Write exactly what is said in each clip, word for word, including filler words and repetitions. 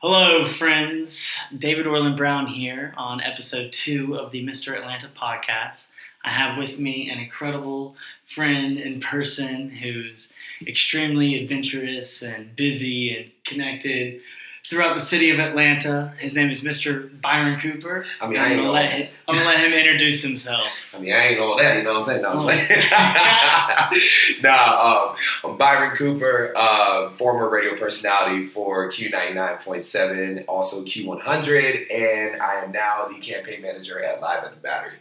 Hello, friends. David Orland Brown here on episode two of the Mister Atlanta podcast. I have with me an incredible friend and person who's extremely adventurous and busy and connected throughout the city of Atlanta. His name is Mister Byron Cooper. I mean, I ain't I'm gonna all let that. him, I'm gonna let him introduce himself. I mean, I ain't all that, you know what I'm saying? No, I'm Oh. just playing. nah, um, I'm Byron Cooper, uh, former radio personality for Q ninety-nine point seven, also Q one hundred, and I am now the campaign manager at Live at the Battery.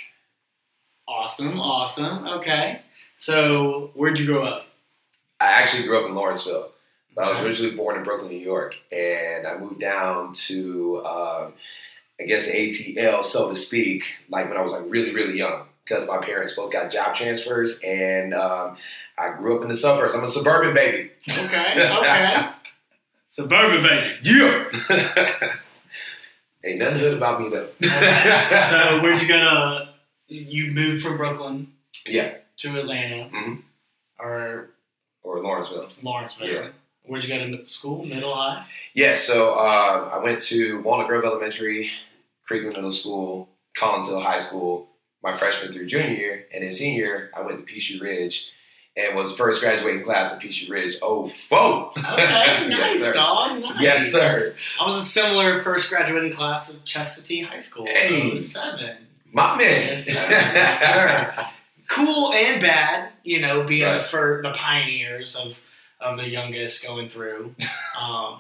Awesome, awesome. Okay. So, where'd you grow up? I actually grew up in Lawrenceville, but I was Okay. originally born in Brooklyn, New York, and I moved down to, um, I guess, A T L, so to speak, like when I was like really, really young, because my parents both got job transfers, and um, I grew up in the suburbs. I'm a suburban baby. Okay, okay. Suburban baby. Yeah. Ain't nothing hood about me though. So, where'd you go to? You moved from Brooklyn Yeah. to Atlanta, Mhm. or Or Lawrenceville. Lawrenceville. Yeah. Where'd you go to school? Middle, high? Yeah, so um, I went to Walnut Grove Elementary, Creekland Middle School, Collinsville High School, my freshman through junior year, and then senior year, I went to Peachtree Ridge and was the first graduating class at Peachtree Ridge. Oh, foe! Okay, Yes, nice, sir. dog. Nice. Yes, sir. I was a similar first graduating class with Chestatee High School. Hey. oh seven. My man. Yes, sir. Yes, sir. Cool and bad, you know, being Right. the for the pioneers of of the youngest going through. Um,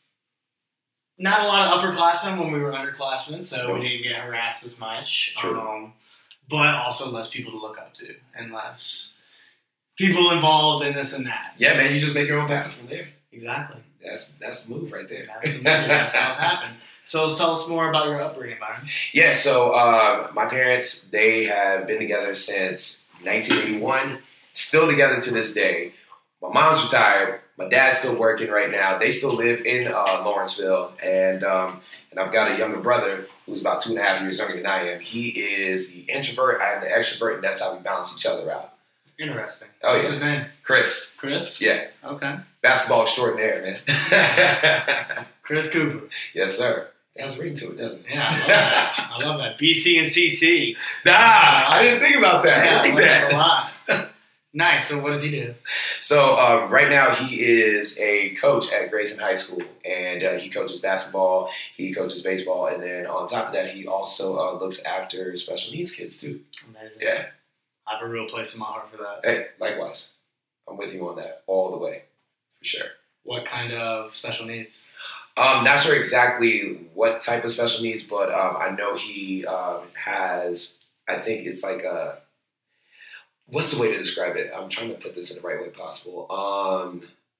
not a lot of upperclassmen when we were underclassmen, so Nope. we didn't get harassed as much. True. Um, but also less people to look up to and less people involved in this and that. Yeah, man, you just make your own path from there. Exactly. That's that's the move right there. That's, the move. That's how it's happened. So let's tell us more about your upbringing, Byron. Yeah, so um, my parents, they have been together since nineteen eighty-one, still together to this day. My mom's retired. My dad's still working right now. They still live in uh, Lawrenceville, and um, and I've got a younger brother who's about two and a half years younger than I am. He is the introvert, I am the extrovert, and that's how we balance each other out. Interesting. Oh, What's yeah. his name? Chris, Chris? yeah, Okay. basketball extraordinaire, man. Chris Cooper. Yes, sir. It has a ring to it, doesn't it? Yeah, I love that. I love that. B C and C C. Nah, I didn't think about that. Yeah, I like like that. a lot. Nice. So what does he do? So um, right now he is a coach at Grayson High School, and uh, he coaches basketball, he coaches baseball, and then on top of that, he also uh, looks after special needs kids too. Amazing. Yeah. I have a real place in my heart for that. Hey, likewise, I'm with you on that all the way, for sure. What kind of special needs? Um, not sure exactly what type of special needs, but um, I know he um, has. I think it's like a. What's the way to describe it? I'm trying to put this in the right way possible. Um,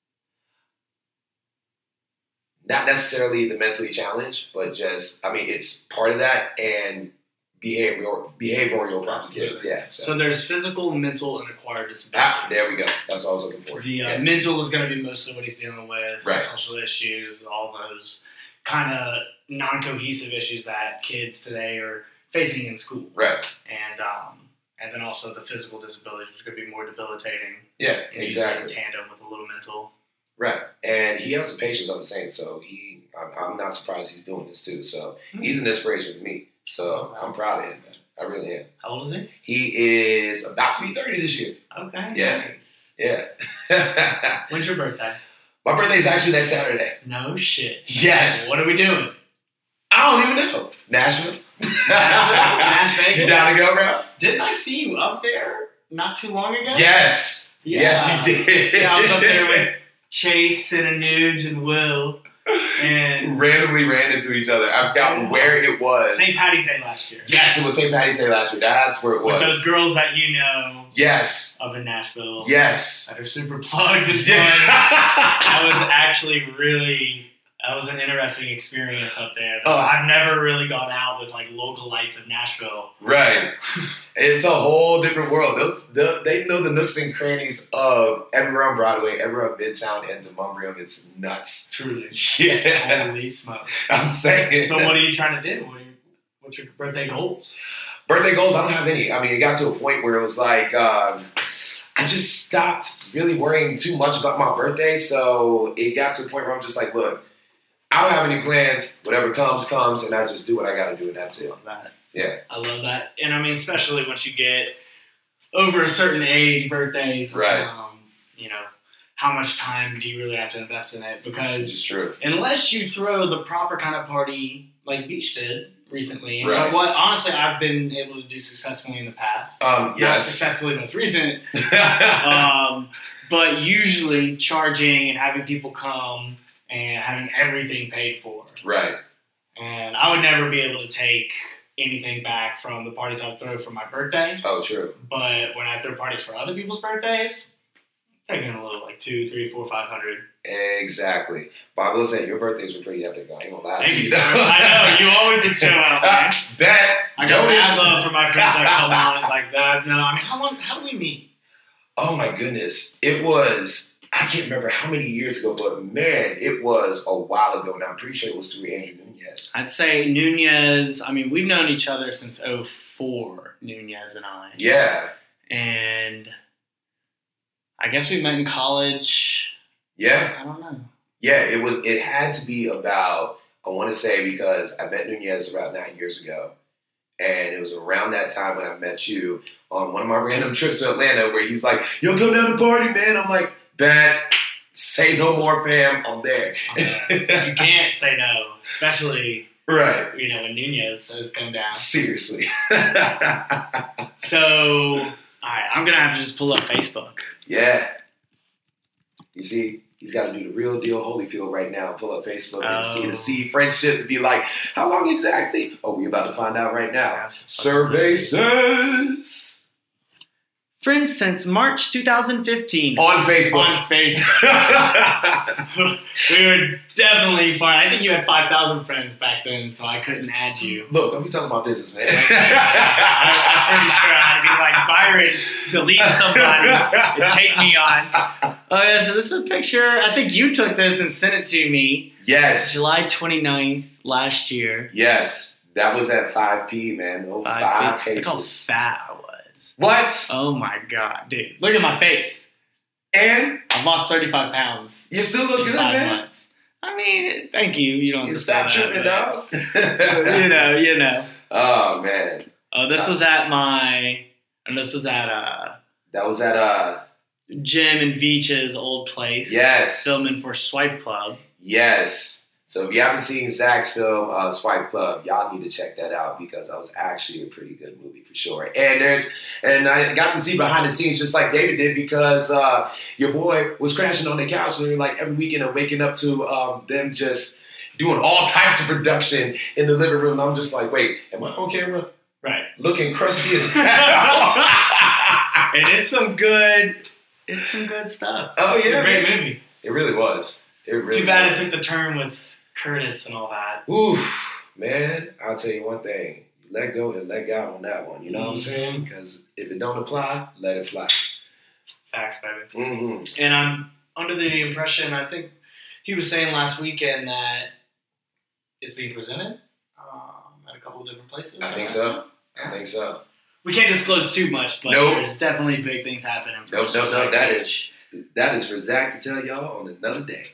not necessarily the mentally challenged, but just, I mean, it's part of that and behavioral behavioral problems. Kids, yeah. So, So there's physical, mental, and acquired disabilities. ah, there we go. That's what I was looking for. The uh, Yeah. mental is going to be most of what he's dealing with, Right. social issues, all those kind of non-cohesive issues that kids today are facing in school. Right. And um, and then also the physical disabilities, which could be more debilitating. Yeah. And usually in Exactly. tandem with a little mental. Right. And he has the patience of the saint, so he. I'm, I'm not surprised he's doing this too. So he's an inspiration to me. So I'm proud of him, man. I really am. How old is he? He is about to be thirty this year. Okay. Yeah. Nice. Yeah. When's your birthday? My birthday's actually next Saturday. No shit. Yes. What are we doing? I don't even know. Nashville. Nash Vegas? You down to go, bro? Didn't I see you up there not too long ago? Yes. Yeah. Yes, you did. Yeah, I was up there with Chase and Anuj and Will. And randomly ran into each other. I forgot where it was. Saint Patty's Day last year. Yes, it was Saint Patty's Day last year. That's where it With was. those girls that you know Yes. up in Nashville. Yes. That are super plugged and fun. Yeah. That was actually really, that was an interesting experience up there. Oh. I've never really gone out with like local lights of Nashville. Right. It's a whole different world. They'll, they'll, they know the nooks and crannies of everywhere on Broadway, everywhere on Midtown, and Demonbreun. It's nuts. Truly. Yeah. Holy smokes. I'm saying. So what are you trying to do? What are you, what's your birthday goals? Birthday goals, I don't have any. I mean, it got to a point where it was like, um, I just stopped really worrying too much about my birthday. So it got to a point where I'm just like, look, I don't have any plans. Whatever comes, comes, and I just do what I got to do, and that's I it. love that. Yeah. I love that. And I mean, especially once you get over a certain age, birthdays, Right. um, you know, how much time do you really have to invest in it? It's Because true. unless you throw the proper kind of party like Beach did recently, and Right. what honestly I've been able to do successfully in the past. Um, Not yes. successfully most recent, um, but usually charging and having people come and having everything paid for. Right. And I would never be able to take anything back from the parties I would throw for my birthday. Oh, true. But when I throw parties for other people's birthdays, they're getting a little like two, three, four, five hundred. Exactly. But I will say, your birthdays were pretty epic. I ain't gonna lie to Thank you. you. So much. I know you always would show out, man. Bet. I got Notice. mad love for my friends that come on like that. No, I mean, how long? How do we meet? Oh my goodness. It was, I can't remember how many years ago, but man, it was a while ago. And I'm pretty sure it was through Andrew Nunez. I'd say Nunez. I mean, we've known each other since oh four, Nunez and I. Yeah. And I guess we met in college. Yeah. I don't know. Yeah, it was. It had to be about, I want to say, because I met Nunez about nine years ago. And it was around that time when I met you on one of my random trips to Atlanta where he's like, yo, come down to party, man. I'm like, bet. Say no more, fam. I'm there. Uh, you can't say no, especially, Right. you know, when Nunez has come down. Seriously. So, all right, I'm going to have to just pull up Facebook. Yeah. You see, he's got to do the real deal Holyfield right now. Pull up Facebook and see Oh. the see friendship to be like, how long exactly? Oh, we about to find out right now. Absolutely. Survey says Friends since March two thousand fifteen. on Facebook. On Facebook. We were definitely part. I think you had five thousand friends back then, so I couldn't add you. Look, don't be talking about business, man. I, I'm pretty sure I had to be like, Byron, delete somebody and take me on. Oh, yeah, so this is a picture. I think you took this and sent it to me. Yes. July twenty-ninth last year. Yes. That was at five P, man. Oh, five, Five five Look how paces. fat I was. What? Oh, my God, dude. Look at my face. And I've lost thirty-five pounds you still look in good, five man. months. I mean, thank you. You don't You have to stop say tripping, that, dog. but, you know, you know. Oh, man. Oh, this was at my, and this was at uh, That was at, uh, Jim and Veach's old place. yes. Filming for Swipe Club. Yes. So if you haven't seen Zach's film, uh, Swipe Club, y'all need to check that out because that was actually a pretty good movie for sure. And there's, and I got to see behind the scenes just like David did because uh, your boy was crashing on the couch and like every weekend and waking up to um, them just doing all types of production in the living room. And I'm just like, wait, am I on camera? Right. Looking crusty as hell. And it's some good, it's some good stuff. Oh It's yeah, a great man. movie. It really was. It really Too bad was. it took the turn with Curtis and all that. Oof, man, I'll tell you one thing. Let go and let God on that one. You know what I'm saying? Because if it don't apply, let it fly. Facts, baby. Mm-hmm. And I'm under the impression, I think he was saying last weekend that it's being presented um, at a couple of different places. I think so. I think so. We can't disclose too much, but Nope. there's definitely big things happening. For Nope, us nope, with nope. Zach That Cage. That is for Zach to tell y'all on another day.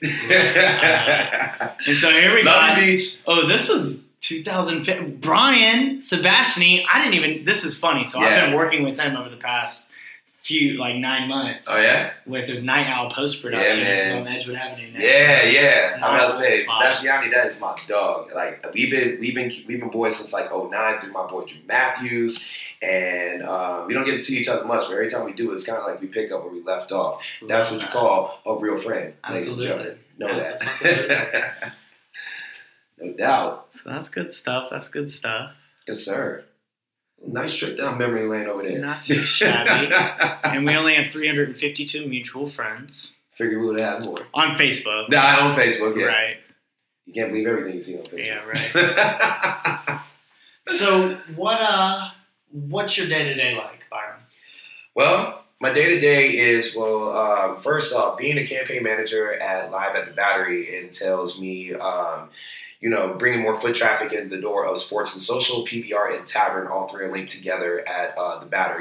Uh, And so here we Love go. you, Beach. Oh, this was two thousand fifteen. Brian Sebastiani. I didn't even. This is funny. So I've Yeah. been working with him over the past few, like nine months. Oh, yeah? With his Night Owl post production, Yeah, which is man. on Edgewood Avenue. Now. Yeah, yeah. I'm about to say, Spot. Sebastiani, that is my dog. Like we've been, we've been, we've been boys since like oh nine through my boy Drew Matthews, and um, we don't get to see each other much. But every time we do, it's kind of like we pick up where we left off. That's what you call a real friend, ladies and Absolutely. gentlemen. Know Absolutely. that. No doubt. So that's good stuff. That's good stuff. Yes, sir. Nice trip down memory lane over there. Not too shabby. And we only have three hundred fifty-two mutual friends Figure we would have had more. on Facebook. Nah, on Facebook, yeah. Right. You can't believe everything you see on Facebook. Yeah, right. So what uh what's your day to day like, Byron? Well, my day to day is, well, um, first off, being a campaign manager at Live at the Battery entails me, um, you know, bringing more foot traffic in the door of sports and social, P B R and tavern. All three are linked together at uh, the Battery.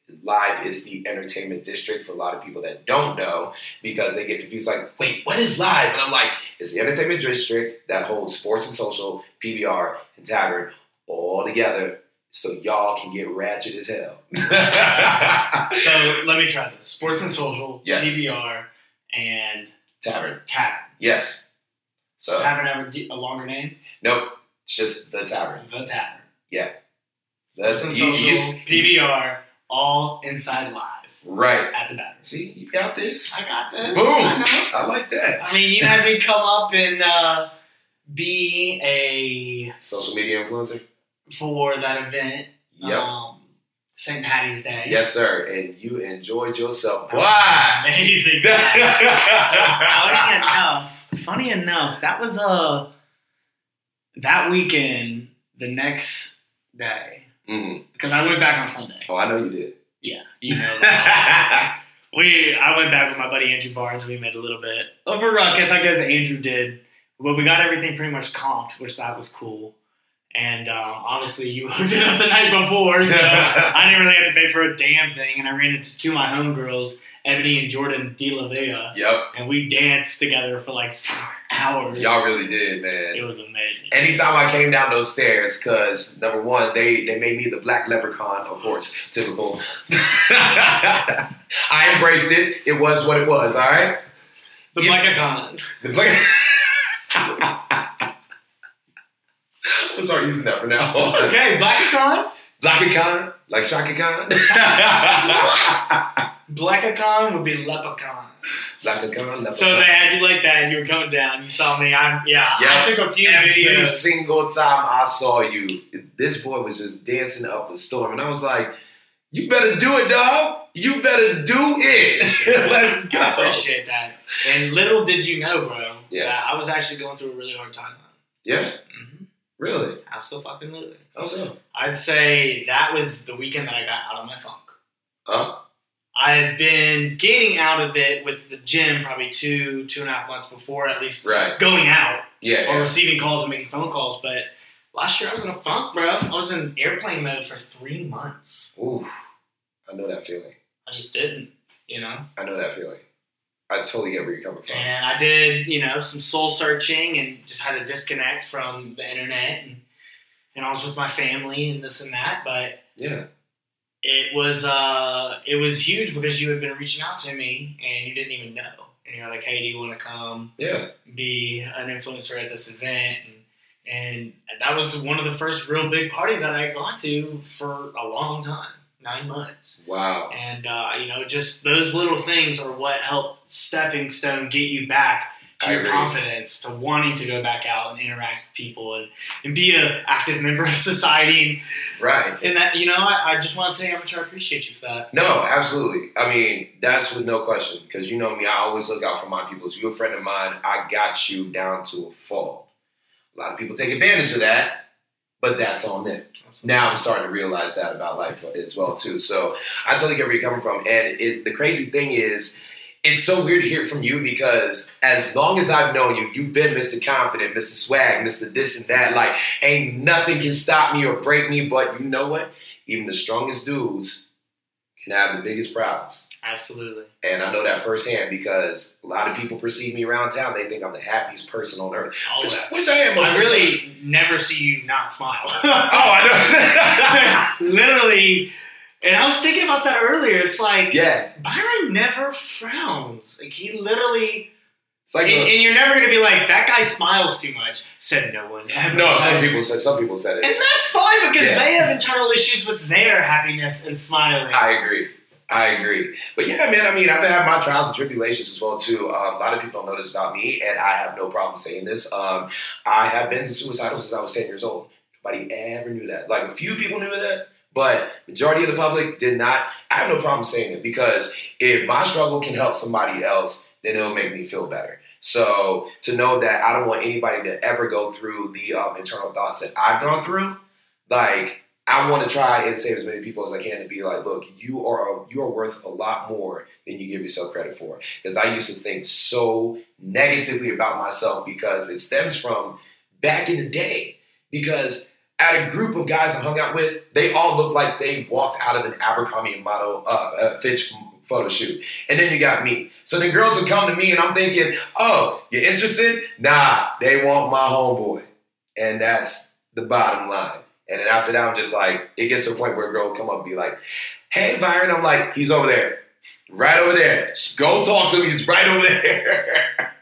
Live is the entertainment district for a lot of people that don't know because they get confused like, wait, what is Live? And I'm like, it's the entertainment district that holds sports and social, P B R, and tavern all together so y'all can get ratchet as hell. So let me try this. Sports and social, yes. P B R, and tavern. Tavern. Yes. So Does Tavern have a longer name? Nope. It's just the Tavern. The Tavern. Yeah. Sports and you, social, you, P B R, all inside Live. Right. At the Battery. See, you got this. I got this. Boom. I know. I like that. I mean, you had me come up and uh, be a social media influencer for that event. Yep. Um, Saint Patty's Day. Yes, sir. And you enjoyed yourself. Wow. Amazing. So, funny enough, funny enough, that was uh, that weekend, the next day, mm. because I went back on Sunday. Oh, I know you did. Yeah, you know that. we, I went back with my buddy Andrew Barnes. We made a little bit of a ruckus, I guess Andrew did. But we got everything pretty much comped, which that was cool. And um, obviously you hooked it up the night before, so I didn't really have to pay for a damn thing. And I ran into two of my homegirls, Ebony and Jordan De La Vega. Yep. And we danced together for like four hours. Y'all really did, man. It was amazing. Anytime I came down those stairs, because number one, they, they made me the black leprechaun, of course, typical. I embraced it. It was what it was, all right? The you, Black-a-con. The black. I'm start using that from now on. Okay, Black-a-con? Black-a-con? Like Shaka-con? Black-a-con would be Leprechaun. Black-a-con, Leprechaun. So they had you like that, and you were coming down. You saw me. I'm yeah. Yep. I took a few Every videos. Every single time I saw you, this boy was just dancing up a storm, and I was like, "You better do it, dog. You better do it. Let's go." I appreciate that. And little did you know, bro, yeah. that I was actually going through a really hard time. Yeah. Mm-hmm. Really? Absolutely. How so? I'd say that was the weekend that I got out of my funk. Huh? I had been getting out of it with the gym probably two, two and a half months before, at least right. going out yeah, or yeah. receiving calls and making phone calls. But last year I was in a funk, bro. I was in airplane mode for three months. Ooh, I know that feeling. I just didn't, you know? I know that feeling. I totally get where you're coming from. And I did, you know, some soul searching and just had to disconnect from the internet. And, and I was with my family and this and that. But yeah. It was uh, it was huge because you had been reaching out to me and you didn't even know. And you're like, hey, do you want to come yeah. be an influencer at this event? And, and that was one of the first real big parties that I had gone to for a long time, nine months. Wow. And, uh, you know, just those little things are what helped stepping stone get you back to I your agree. confidence, to wanting to go back out and interact with people and, and be an active member of society. Right. And that, you know, I, I just want to tell you how much I appreciate you for that. No, absolutely. I mean, that's with no question. Because you know me, I always look out for my people. So you're a friend of mine. I got you down to a fault. A lot of people take advantage of that, but that's on them. Absolutely. Now I'm starting to realize that about life as well, too. So I totally get where you're coming from. And it, the crazy thing is, it's so weird to hear it from you because as long as I've known you, you've been Mister Confident, Mister Swag, Mister This and that. Like, ain't nothing can stop me or break me. But you know what? Even the strongest dudes can have the biggest problems. Absolutely. And I know that firsthand because a lot of people perceive me around town. They think I'm the happiest person on earth. All Which, that. which I am. Most I of the really time. never see you not smile. Oh, I know. Literally. And I was thinking about that earlier. It's like, yeah. Byron never frowns. Like, he literally... It's like and, a, and you're never going to be like, that guy smiles too much. Said no one. no, some people said some people said it. And that's fine because Yeah. they have internal issues with their happiness and smiling. I agree. I agree. But yeah, man, I mean, I've had my trials and tribulations as well, too. Um, a lot of people don't know this about me, and I have no problem saying this. Um, I have been suicidal since I was ten years old. Nobody ever knew that. Like, a few people knew that, but majority of the public did not. I have no problem saying it because if my struggle can help somebody else, then it'll make me feel better. So to know that I don't want anybody to ever go through the um, internal thoughts that I've gone through, like, I want to try and save as many people as I can to be like, look, you are a, you are worth a lot more than you give yourself credit for. Because I used to think so negatively about myself because it stems from back in the day. Because at a group of guys I hung out with, they all looked like they walked out of an Abercrombie and model, uh, uh, Fitch photo shoot. And then you got me. So the girls would come to me and I'm thinking, oh, you're interested? Nah, they want my homeboy. And that's the bottom line. And then after that, I'm just like, it gets to a point where a girl will come up and be like, hey, Byron. I'm like, he's over there. Right over there. Just go talk to him. He's right over there.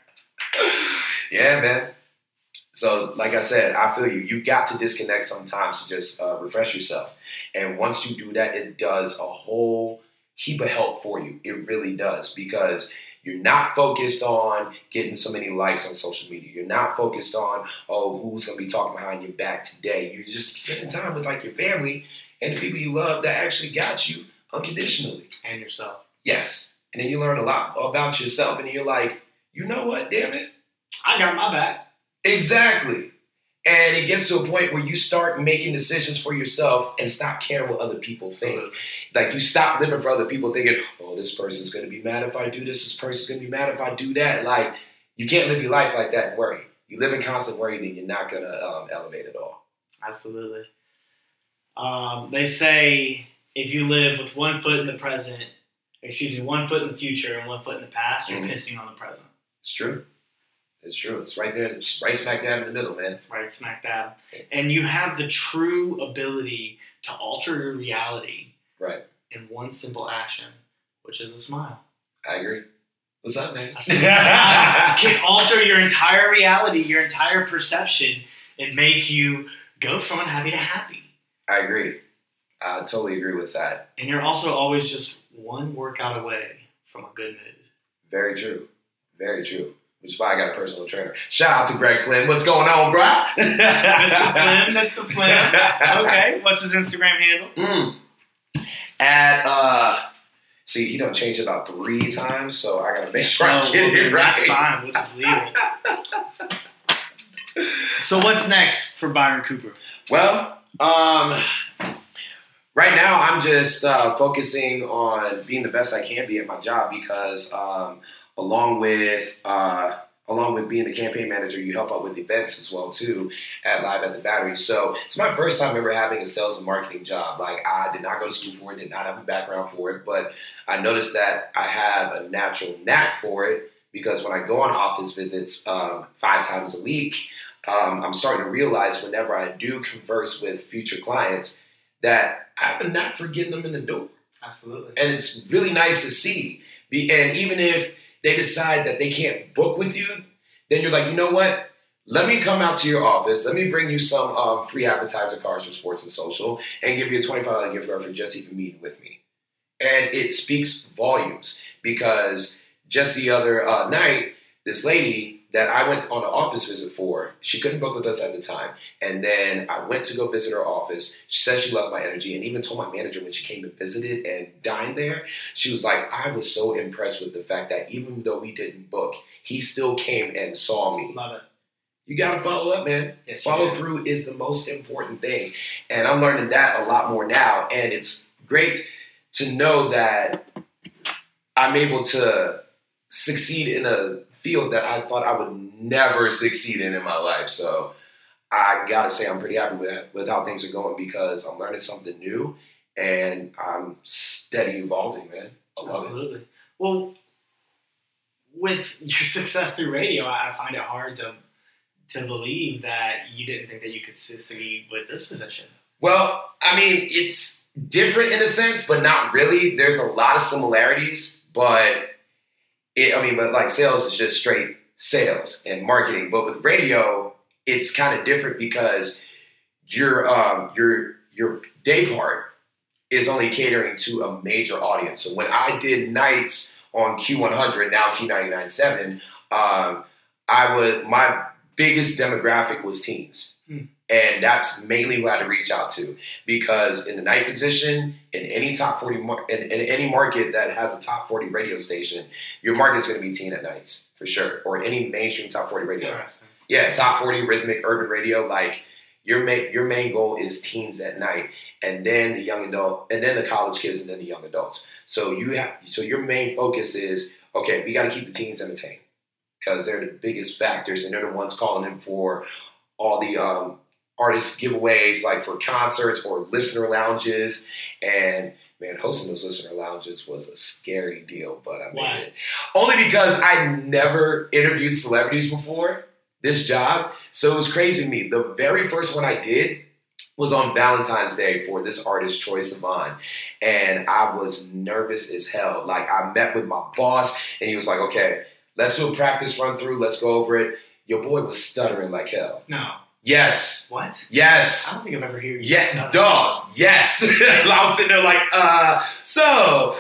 Yeah, man. So, like I said, I feel you. You got to disconnect sometimes to just uh, refresh yourself. And once you do that, it does a whole heap of help for you. It really does, because you're not focused on getting so many likes on social media. You're not focused on, oh, who's going to be talking behind your back today. You're just spending time with like your family and the people you love that actually got you unconditionally. And yourself. Yes. And then you learn a lot about yourself and you're like, you know what, damn it. I got my back. Exactly. And it gets to a point where you start making decisions for yourself and stop caring what other people think. Absolutely. Like you stop living for other people thinking, oh, this person's going to be mad if I do this. This person's going to be mad if I do that. Like you can't live your life like that and worry. You live in constant worry, then you're not going to um, elevate at all. Absolutely. Um, they say if you live with one foot in the present, excuse me, one foot in the future and one foot in the past, you're mm-hmm. pissing on the present. It's true. It's true. It's right there. It's right smack dab in the middle, man. Right smack dab. And you have the true ability to alter your reality right. in one simple action, which is a smile. I agree. What's up, man? You can alter your entire reality, your entire perception, and make you go from unhappy to happy. I agree. I totally agree with that. And you're also always just one workout away from a good mood. Very true. Very true. Which is why I got a personal trainer. Shout out to Greg Flynn. What's going on, bro? Mister Flynn, Mister Flynn. Okay, what's his Instagram handle? Mm. At, uh, see, he done changed it about three times, so I got to make sure no, I get we'll it right. That's fine. We'll just leave it. So what's next for Byron Cooper? Well, um, right now I'm just uh, focusing on being the best I can be at my job because um, – Along with uh, along with being a campaign manager, you help out with events as well too at Live at the Battery. So it's my first time ever having a sales and marketing job. Like I did not go to school for it, did not have a background for it, but I noticed that I have a natural knack for it because when I go on office visits um, five times a week, um, I'm starting to realize whenever I do converse with future clients that I have a knack for getting them in the door. Absolutely. And it's really nice to see. And even if they decide that they can't book with you, then you're like, you know what? Let me come out to your office. Let me bring you some um, free appetizer cards for sports and social and give you a twenty-five dollars gift card for just even meeting with me. And it speaks volumes because just the other uh, night, this lady that I went on an office visit for, she couldn't book with us at the time. And then I went to go visit her office. She said she loved my energy and even told my manager when she came and visited and dined there, she was like, I was so impressed with the fact that even though we didn't book, he still came and saw me. Love it. You got to follow up, man. Yes, follow through is the most important thing. And I'm learning that a lot more now. And it's great to know that I'm able to succeed in a field that I thought I would never succeed in in my life. So I got to say I'm pretty happy with, with how things are going because I'm learning something new and I'm steady evolving, man. I love Absolutely. it. Well, with your success through radio, I find it hard to to believe that you didn't think that you could succeed with this position. Well, I mean, it's different in a sense, but not really. There's a lot of similarities, but It, I mean, but like sales is just straight sales and marketing. But with radio, it's kind of different because your um, your your day part is only catering to a major audience. So when I did nights on Q one hundred, now Q ninety-nine point seven, um, I would my biggest demographic was teens. Hmm. And that's mainly who I had to reach out to because in the night position, in any top forty, mar- in, in any market that has a top forty radio station, your market's going to be teen at nights for sure, or any mainstream top forty radio. Interesting. Yeah, top forty rhythmic urban radio. Like your main your main goal is teens at night, and then the young adult, and then the college kids, and then the young adults. So you have so your main focus is okay. We got to keep the teens entertained because they're the biggest factors, and they're the ones calling in for all the um, artist giveaways like for concerts or listener lounges. And man, hosting those listener lounges was a scary deal, but I made Why? it. Only because I never interviewed celebrities before this job. So it was crazy to me. The very first one I did was on Valentine's Day for this artist, Troye Sivan. And I was nervous as hell. Like, I met with my boss, and he was like, okay, let's do a practice run through. Let's go over it. Your boy was stuttering like hell. No. Yes. What? I Yes. don't think I've ever heard you. Yeah, stutter. dog. Yes. I was sitting there like, uh, so,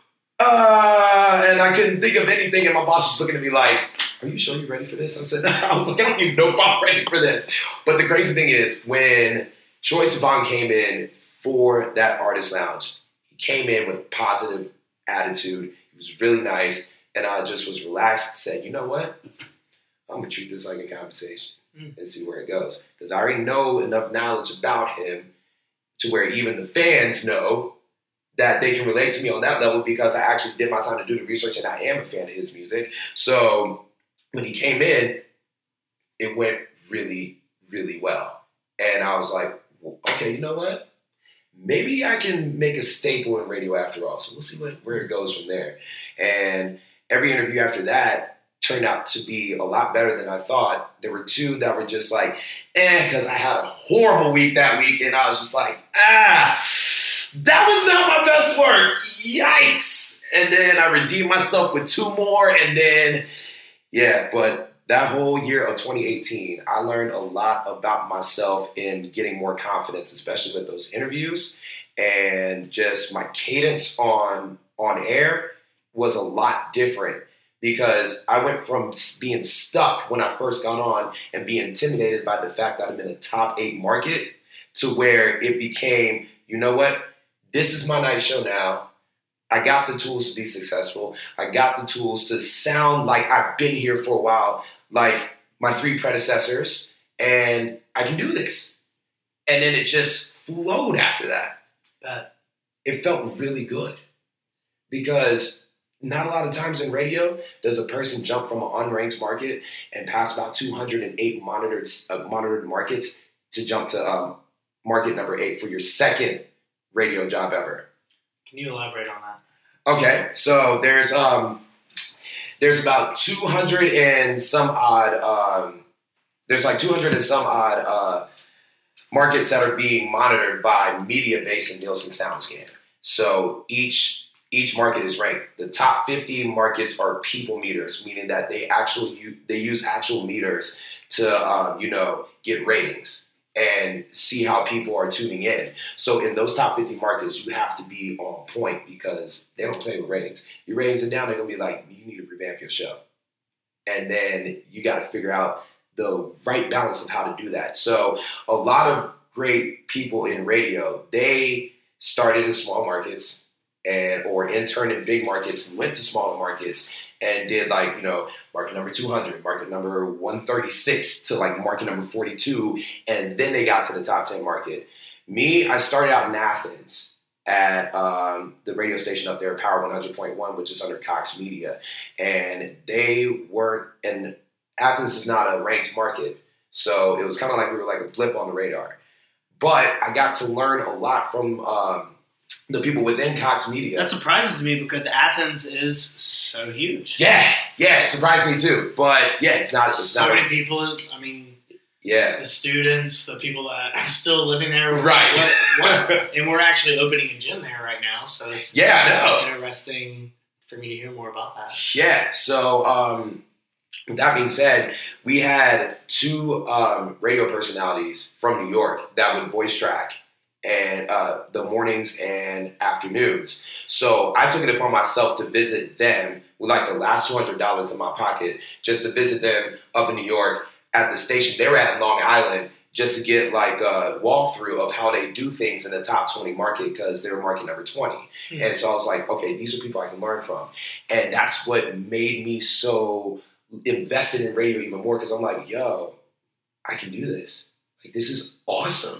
uh, and I couldn't think of anything. And my boss was looking at me like, are you sure you're ready for this? I said, I was like, I don't even know if I'm ready for this. But the crazy thing is, when Troye Sivan came in for that artist lounge, he came in with positive attitude. He was really nice. And I just was relaxed and said, you know what? I'm going to treat this like a conversation mm. and see where it goes. Because I already know enough knowledge about him to where even the fans know that they can relate to me on that level because I actually did my time to do the research and I am a fan of his music. So when he came in, it went really, really well. And I was like, well, okay, you know what? Maybe I can make a staple in radio after all. So we'll see what, where it goes from there. And every interview after that turned out to be a lot better than I thought. There were two that were just like, eh, because I had a horrible week that week. And I was just like, ah, that was not my best work. Yikes. And then I redeemed myself with two more. And then, yeah, but that whole year of twenty eighteen, I learned a lot about myself in getting more confidence, especially with those interviews. And just my cadence on, on air was a lot different because I went from being stuck when I first got on and being intimidated by the fact that I'm in a top eight market to where it became, you know what? This is my night show now. I got the tools to be successful. I got the tools to sound like I've been here for a while, like my three predecessors, and I can do this. And then it just flowed after that. Bet. It felt really good because not a lot of times in radio does a person jump from an unranked market and pass about two hundred eight monitored uh, monitored markets to jump to um, market number eight for your second radio job ever. Can you elaborate on that? Okay, so there's um there's about two hundred and some odd um there's like two hundred and some odd uh, markets that are being monitored by Mediabase and Nielsen SoundScan. So each each market is ranked. The top fifty markets are people meters, meaning that they actually they use actual meters to um, you know get ratings and see how people are tuning in. So in those top fifty markets, you have to be on point because they don't play with ratings. Your ratings are down, they're gonna be like, you need to revamp your show. And then you gotta figure out the right balance of how to do that. So a lot of great people in radio, they started in small markets and or interned in big markets and went to smaller markets and did like, you know, market number two hundred, market number one thirty-six to like market number forty-two. And then they got to the top ten market. Me, I started out in Athens at um, the radio station up there, Power one hundred point one, which is under Cox Media. And they weren't, and Athens is not a ranked market. So it was kind of like we were like a blip on the radar. But I got to learn a lot from um, the people within Cox Media. That surprises me because Athens is so huge. Yeah, yeah, it surprised me too. But yeah, it's not. It's so not many people. I mean, yeah, the students, the people that are still living there, right? What, what, and we're actually opening a gym there right now, so it's yeah, I know. Interesting for me to hear more about that. Yeah. So um, with that being said, we had two um, radio personalities from New York that would voice track and uh, the mornings and afternoons. So I took it upon myself to visit them with like the last two hundred dollars in my pocket, just to visit them up in New York at the station they were at in Long Island, just to get like a walkthrough of how they do things in the top twenty market because they were market number twenty. Mm-hmm. And so I was like, okay, these are people I can learn from. And that's what made me so invested in radio even more because I'm like, yo, I can do this. Like, this is awesome.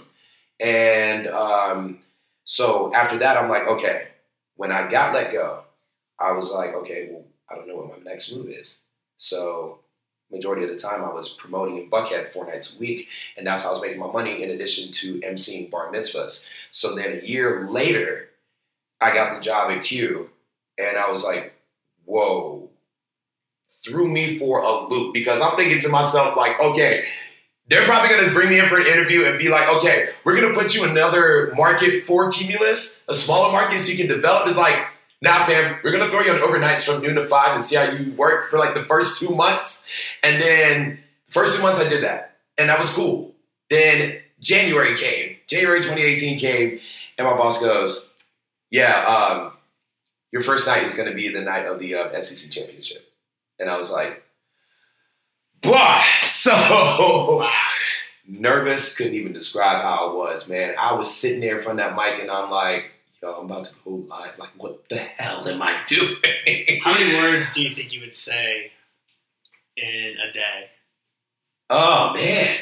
And um, so after that, I'm like, okay, when I got let go, I was like, okay, well, I don't know what my next move is. So majority of the time I was promoting in Buckhead four nights a week, and that's how I was making my money in addition to emceeing bar mitzvahs. So then a year later, I got the job at Q, and I was like, whoa, threw me for a loop, because I'm thinking to myself like, okay, they're probably going to bring me in for an interview and be like, okay, we're going to put you in another market for Cumulus, a smaller market so you can develop. It's like, nah, fam, we're going to throw you on overnights from noon to five and see how you work for like the first two months. And then first two months I did that, and that was cool. Then January came, January twenty eighteen came, and my boss goes, yeah, um, your first night is going to be the night of the uh, S E C championship. And I was like, blah. So nervous, couldn't even describe how I was, man. I was sitting there in front of that mic, and I'm like, yo, I'm about to go live. Like, what the hell am I doing? How many words do you think you would say in a day? Oh, man.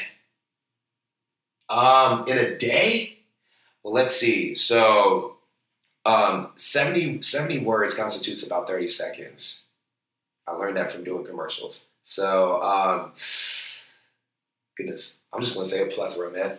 Um, in a day? Well, let's see. So um, seventy, seventy words constitutes about thirty seconds. I learned that from doing commercials. So, um, goodness, I'm just going to say a plethora, man.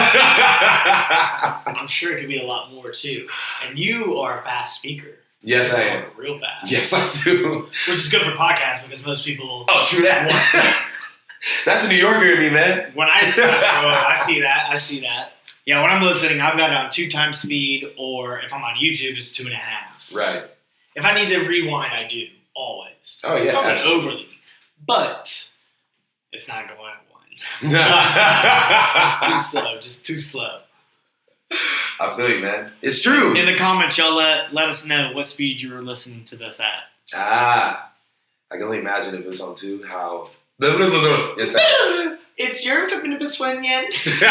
I'm sure it could be a lot more, too. And you are a fast speaker. Yes, you I am. Real fast. Yes, I do. Which is good for podcasts, because most people... Oh, true that. That's a New Yorker in me, man. When I, oh, I see that. I see that. Yeah, when I'm listening, I've got it on two times speed, or if I'm on YouTube, it's two and a half. Right. If I need to rewind, I do. Always. Oh, yeah. Probably absolutely. overly. But it's not going at one. Just too slow. Just too slow. I feel you, man. It's true. In the comments, y'all let, let us know what speed you were listening to this at. Ah. I can only imagine if it was on two, how... It's It's your swinging.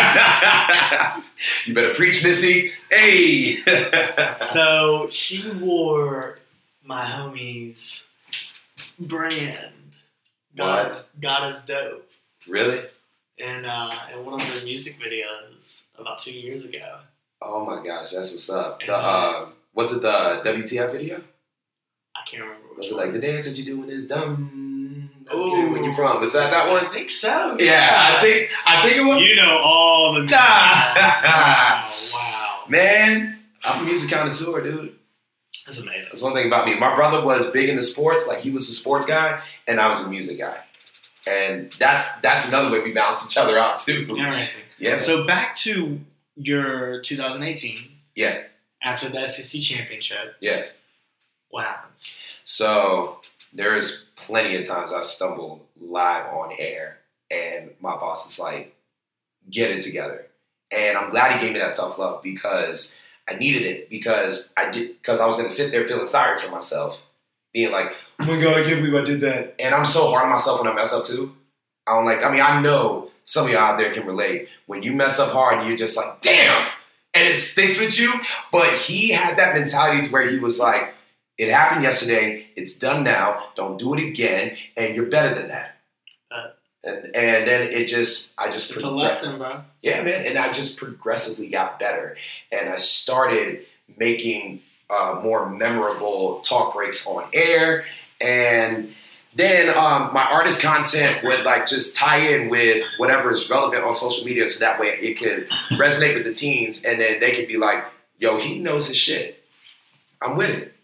You better preach, Missy. Hey. So she wore my homie's brand. God is, God is dope. Really? And uh, in one of their music videos about two years ago. Oh my gosh, that's what's up. And, The uh, what's it? The W T F video? I can't remember. Was Which it one. like the dance that you do when it's dumb? Oh, where you from? Is that that one? I think so. Yeah, I think I think it was. You know all the. Wow, wow. Man, I'm a music connoisseur, dude. That's amazing. That's one thing about me. My brother was big into sports, like he was a sports guy, and I was a music guy. And that's that's another way we balance each other out too. Interesting. Yeah. Man. So back to your two thousand eighteen. Yeah. After the S E C championship. Yeah. What happens? So there's plenty of times I stumbled live on air, and my boss is like, "Get it together." And I'm glad he gave me that tough love, because I needed it, because I did because I was gonna sit there feeling sorry for myself, being like, "Oh my God, I can't believe I did that." And I'm so hard on myself when I mess up too. I don't like. I mean, I know some of y'all out there can relate. When you mess up hard, and you're just like, "Damn," and it sticks with you. But he had that mentality to where he was like, "It happened yesterday. It's done now. Don't do it again, and you're better than that." Uh, and and then it just, I just it's a lesson, bro. Yeah, man. And I just progressively got better, and I started making uh, more memorable talk breaks on air, and then um, my artist content would like just tie in with whatever is relevant on social media, so that way it could resonate with the teens, and then they could be like, "Yo, he knows his shit. I'm with it."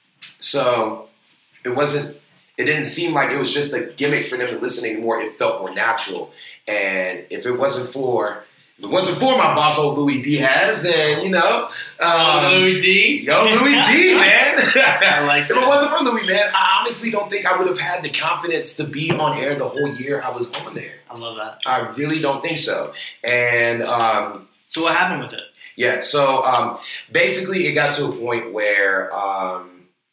So it wasn't, it didn't seem like it was just a gimmick for them to listen anymore. It felt more natural. And if it wasn't for, if it wasn't for my boss, old Louis Diaz, then, you know. Um, oh, Louis D. Yo, Louis D, man. I like If that. it wasn't for Louis, man, I honestly don't think I would have had the confidence to be on air the whole year I was on there. I love that. I really don't think so. And, um, so what happened with it? Yeah, so um, basically it got to a point where um,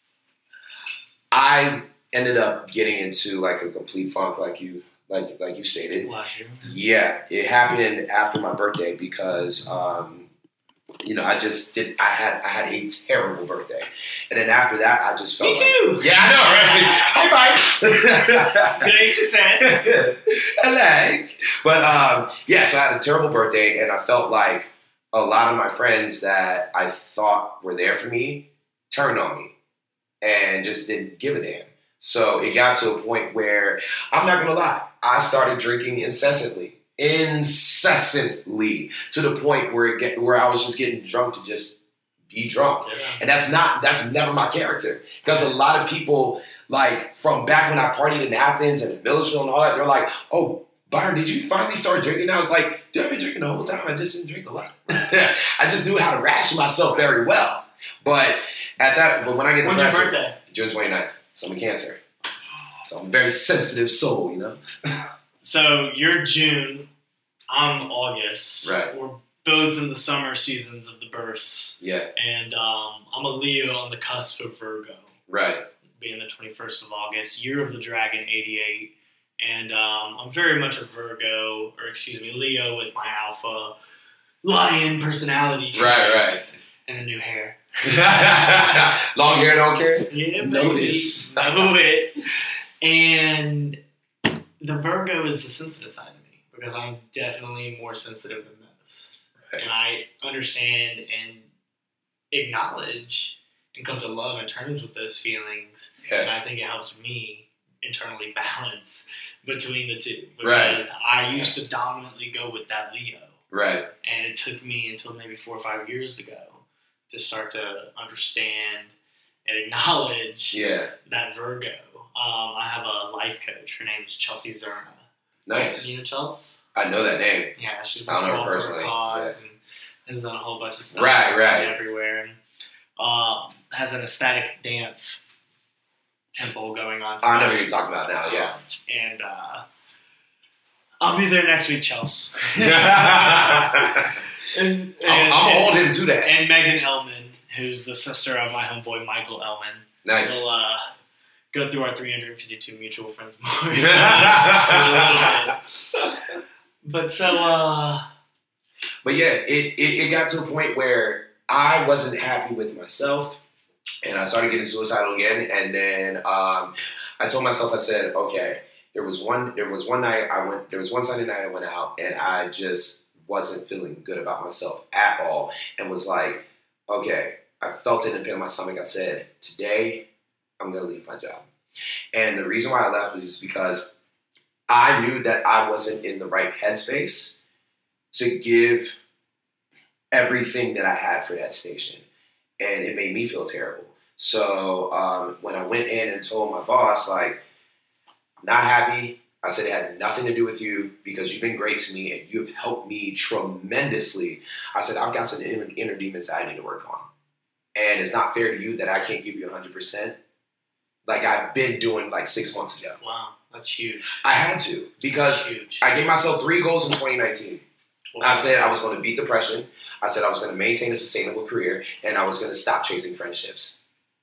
I ended up getting into like a complete funk, like you, like like you stated. Last year. Yeah, it happened after my birthday because um, you know I just did. I had I had a terrible birthday, and then after that I just felt. Me too. Like, yeah, I know, right? High five. Great success. I like, but um, yeah. So I had a terrible birthday, and I felt like a lot of my friends that I thought were there for me turned on me and just didn't give a damn. So it got to a point where, I'm not going to lie, I started drinking incessantly. Incessantly. To the point where it get, where I was just getting drunk to just be drunk. Yeah. And that's not, that's never my character. Because a lot of people, like, from back when I partied in Athens and in Millersville and all that, they're like, oh, Byron, did you finally start drinking? And I was like, dude, I've been drinking the whole time. I just didn't drink a lot. I just knew how to ration myself very well. But at that, but when I get When's your depressed, birthday? June twenty-ninth. So I'm a Cancer. So I'm a very sensitive soul, you know? So you're June, I'm August. Right. We're both in the summer seasons of the births. Yeah. And um, I'm a Leo on the cusp of Virgo. Right. Being the twenty-first of August, year of the dragon, eighty-eight. And um, I'm very much a Virgo, or excuse me, Leo with my alpha lion personality traits. Right, right. And the new hair. Long hair don't care? Yeah, Notice. baby. Know it. And the Virgo is the sensitive side of me because I'm definitely more sensitive than most. Right. And I understand and acknowledge and come to love and terms with those feelings. Yeah. And I think it helps me internally balance between the two. Because Right. I used to dominantly go with that Leo. Right. And it took me until maybe four or five years ago to start to understand and acknowledge Yeah. that Virgo. Um, I have a life coach. Her name is Chelsea Zerna. Nice. You know Chelsea? I know that name. Yeah, she's I don't know all her for personally, a cause yeah. and has done a whole bunch of stuff. Right, right. Everywhere. And uh, has an ecstatic dance temple going on. I know who you're talking about now, yeah. And uh, I'll be there next week, Chelsea. and, and, I'm, I'm and, holding to that. And Megan Ellman, who's the sister of my homeboy Michael Ellman. Nice. We'll uh, go through our three hundred fifty-two mutual friends more. But so, uh... But yeah, it, it, it got to a point where I wasn't happy with myself, and I started getting suicidal again. And then um, I told myself, I said, okay, there was one there was one night I went there was one Sunday night I went out, and I just wasn't feeling good about myself at all, and was like, okay, I felt it in the pit of my stomach. I said, today I'm gonna leave my job. And the reason why I left was just because I knew that I wasn't in the right headspace to give everything that I had for that station. And it made me feel terrible. So um, when I went in and told my boss, like, I'm not happy. I said it had nothing to do with you because you've been great to me and you've helped me tremendously. I said, I've got some inner, inner demons that I need to work on. And it's not fair to you that I can't give you one hundred percent like I've been doing like six months ago. Wow, that's huge. I had to because huge. I gave myself three goals in twenty nineteen. Wow. I said I was going to beat depression. I said I was going to maintain a sustainable career, and I was going to stop chasing friendships.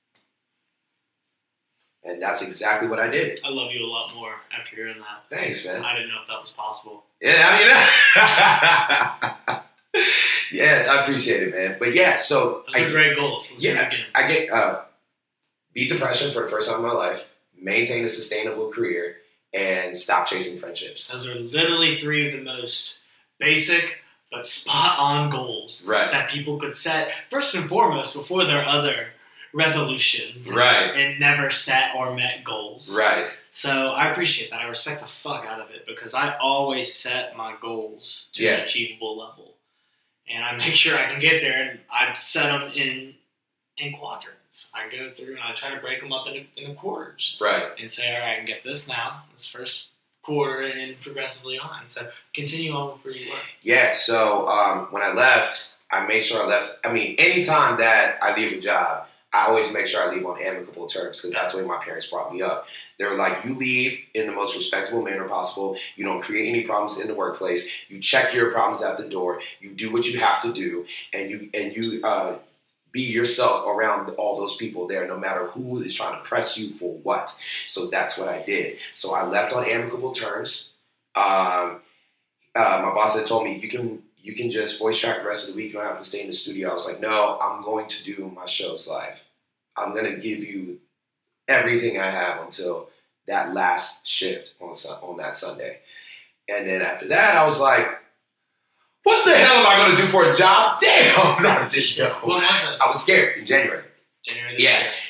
And that's exactly what I did. I love you a lot more after hearing that. Thanks, man. I didn't know if that was possible. Yeah, I mean, yeah, I appreciate it, man. But yeah, so Those I, are great goals. Let's yeah, do it again. I get uh, beat depression for the first time in my life, maintain a sustainable career, and stop chasing friendships. Those are literally three of the most basic but spot on goals Right. that people could set first and foremost before their other resolutions and, Right. and never set or met goals. Right. So I appreciate that. I respect the fuck out of it because I always set my goals to Yeah. an achievable level. And I make sure I can get there, and I set them in in quadrants. I go through and I try to break them up into, into quarters Right. and say, all right, I can get this now, this first quarter, and progressively on. So continue on with where you were. Yeah, so um, when I left, I made sure I left. I mean, anytime that I leave a job, I always make sure I leave on amicable terms because that's the way my parents brought me up. They were like, you leave in the most respectable manner possible. You don't create any problems in the workplace. You check your problems at the door. You do what you have to do, and you and you uh, be yourself around all those people there, no matter who is trying to press you for what. So that's what I did. So I left on amicable terms. Um, uh, my boss had told me, you can you can just voice track the rest of the week. You don't have to stay in the studio. I was like, no, I'm going to do my shows live. I'm going to give you everything I have until that last shift on on that Sunday. And then after that, I was like, what the hell am I going to do for a job? Damn, I'm not a this show. When was this? I was scared in January. January this Yeah. year.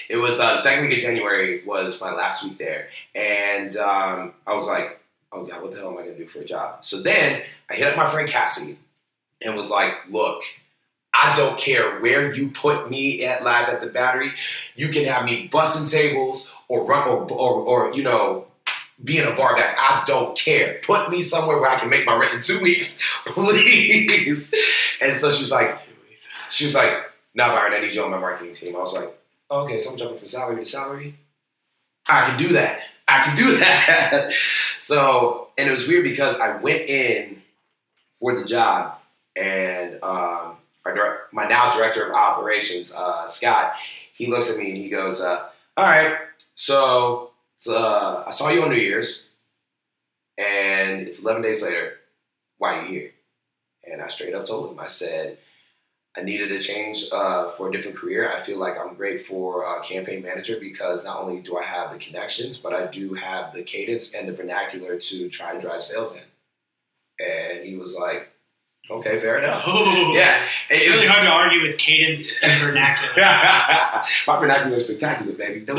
It was uh, the second week of January was my last week there. And um, I was like, oh, God, what the hell am I going to do for a job? So then I hit up my friend Cassie and was like, look, I don't care where you put me at live at the Battery. You can have me bussing tables or run or, or, or you know, be in a bar back. I don't care. Put me somewhere where I can make my rent in two weeks, please. And so she was like, she was like, nah, Byron, I need you on my marketing team. I was like, oh, okay, so I'm jumping from salary to salary. I can do that. I can do that. So, and it was weird because I went in for the job and um, our, my now director of operations, uh, Scott, he looks at me and he goes, uh, all right, so uh, I saw you on New Year's and it's eleven days later. Why are you here? And I straight up told him, I said, I needed a change uh, for a different career. I feel like I'm great for a campaign manager because not only do I have the connections, but I do have the cadence and the vernacular to try and drive sales in. And he was like, okay, fair enough. Oh, yeah. It's it really was, hard to argue with cadence and vernacular. My vernacular is spectacular, baby. Don't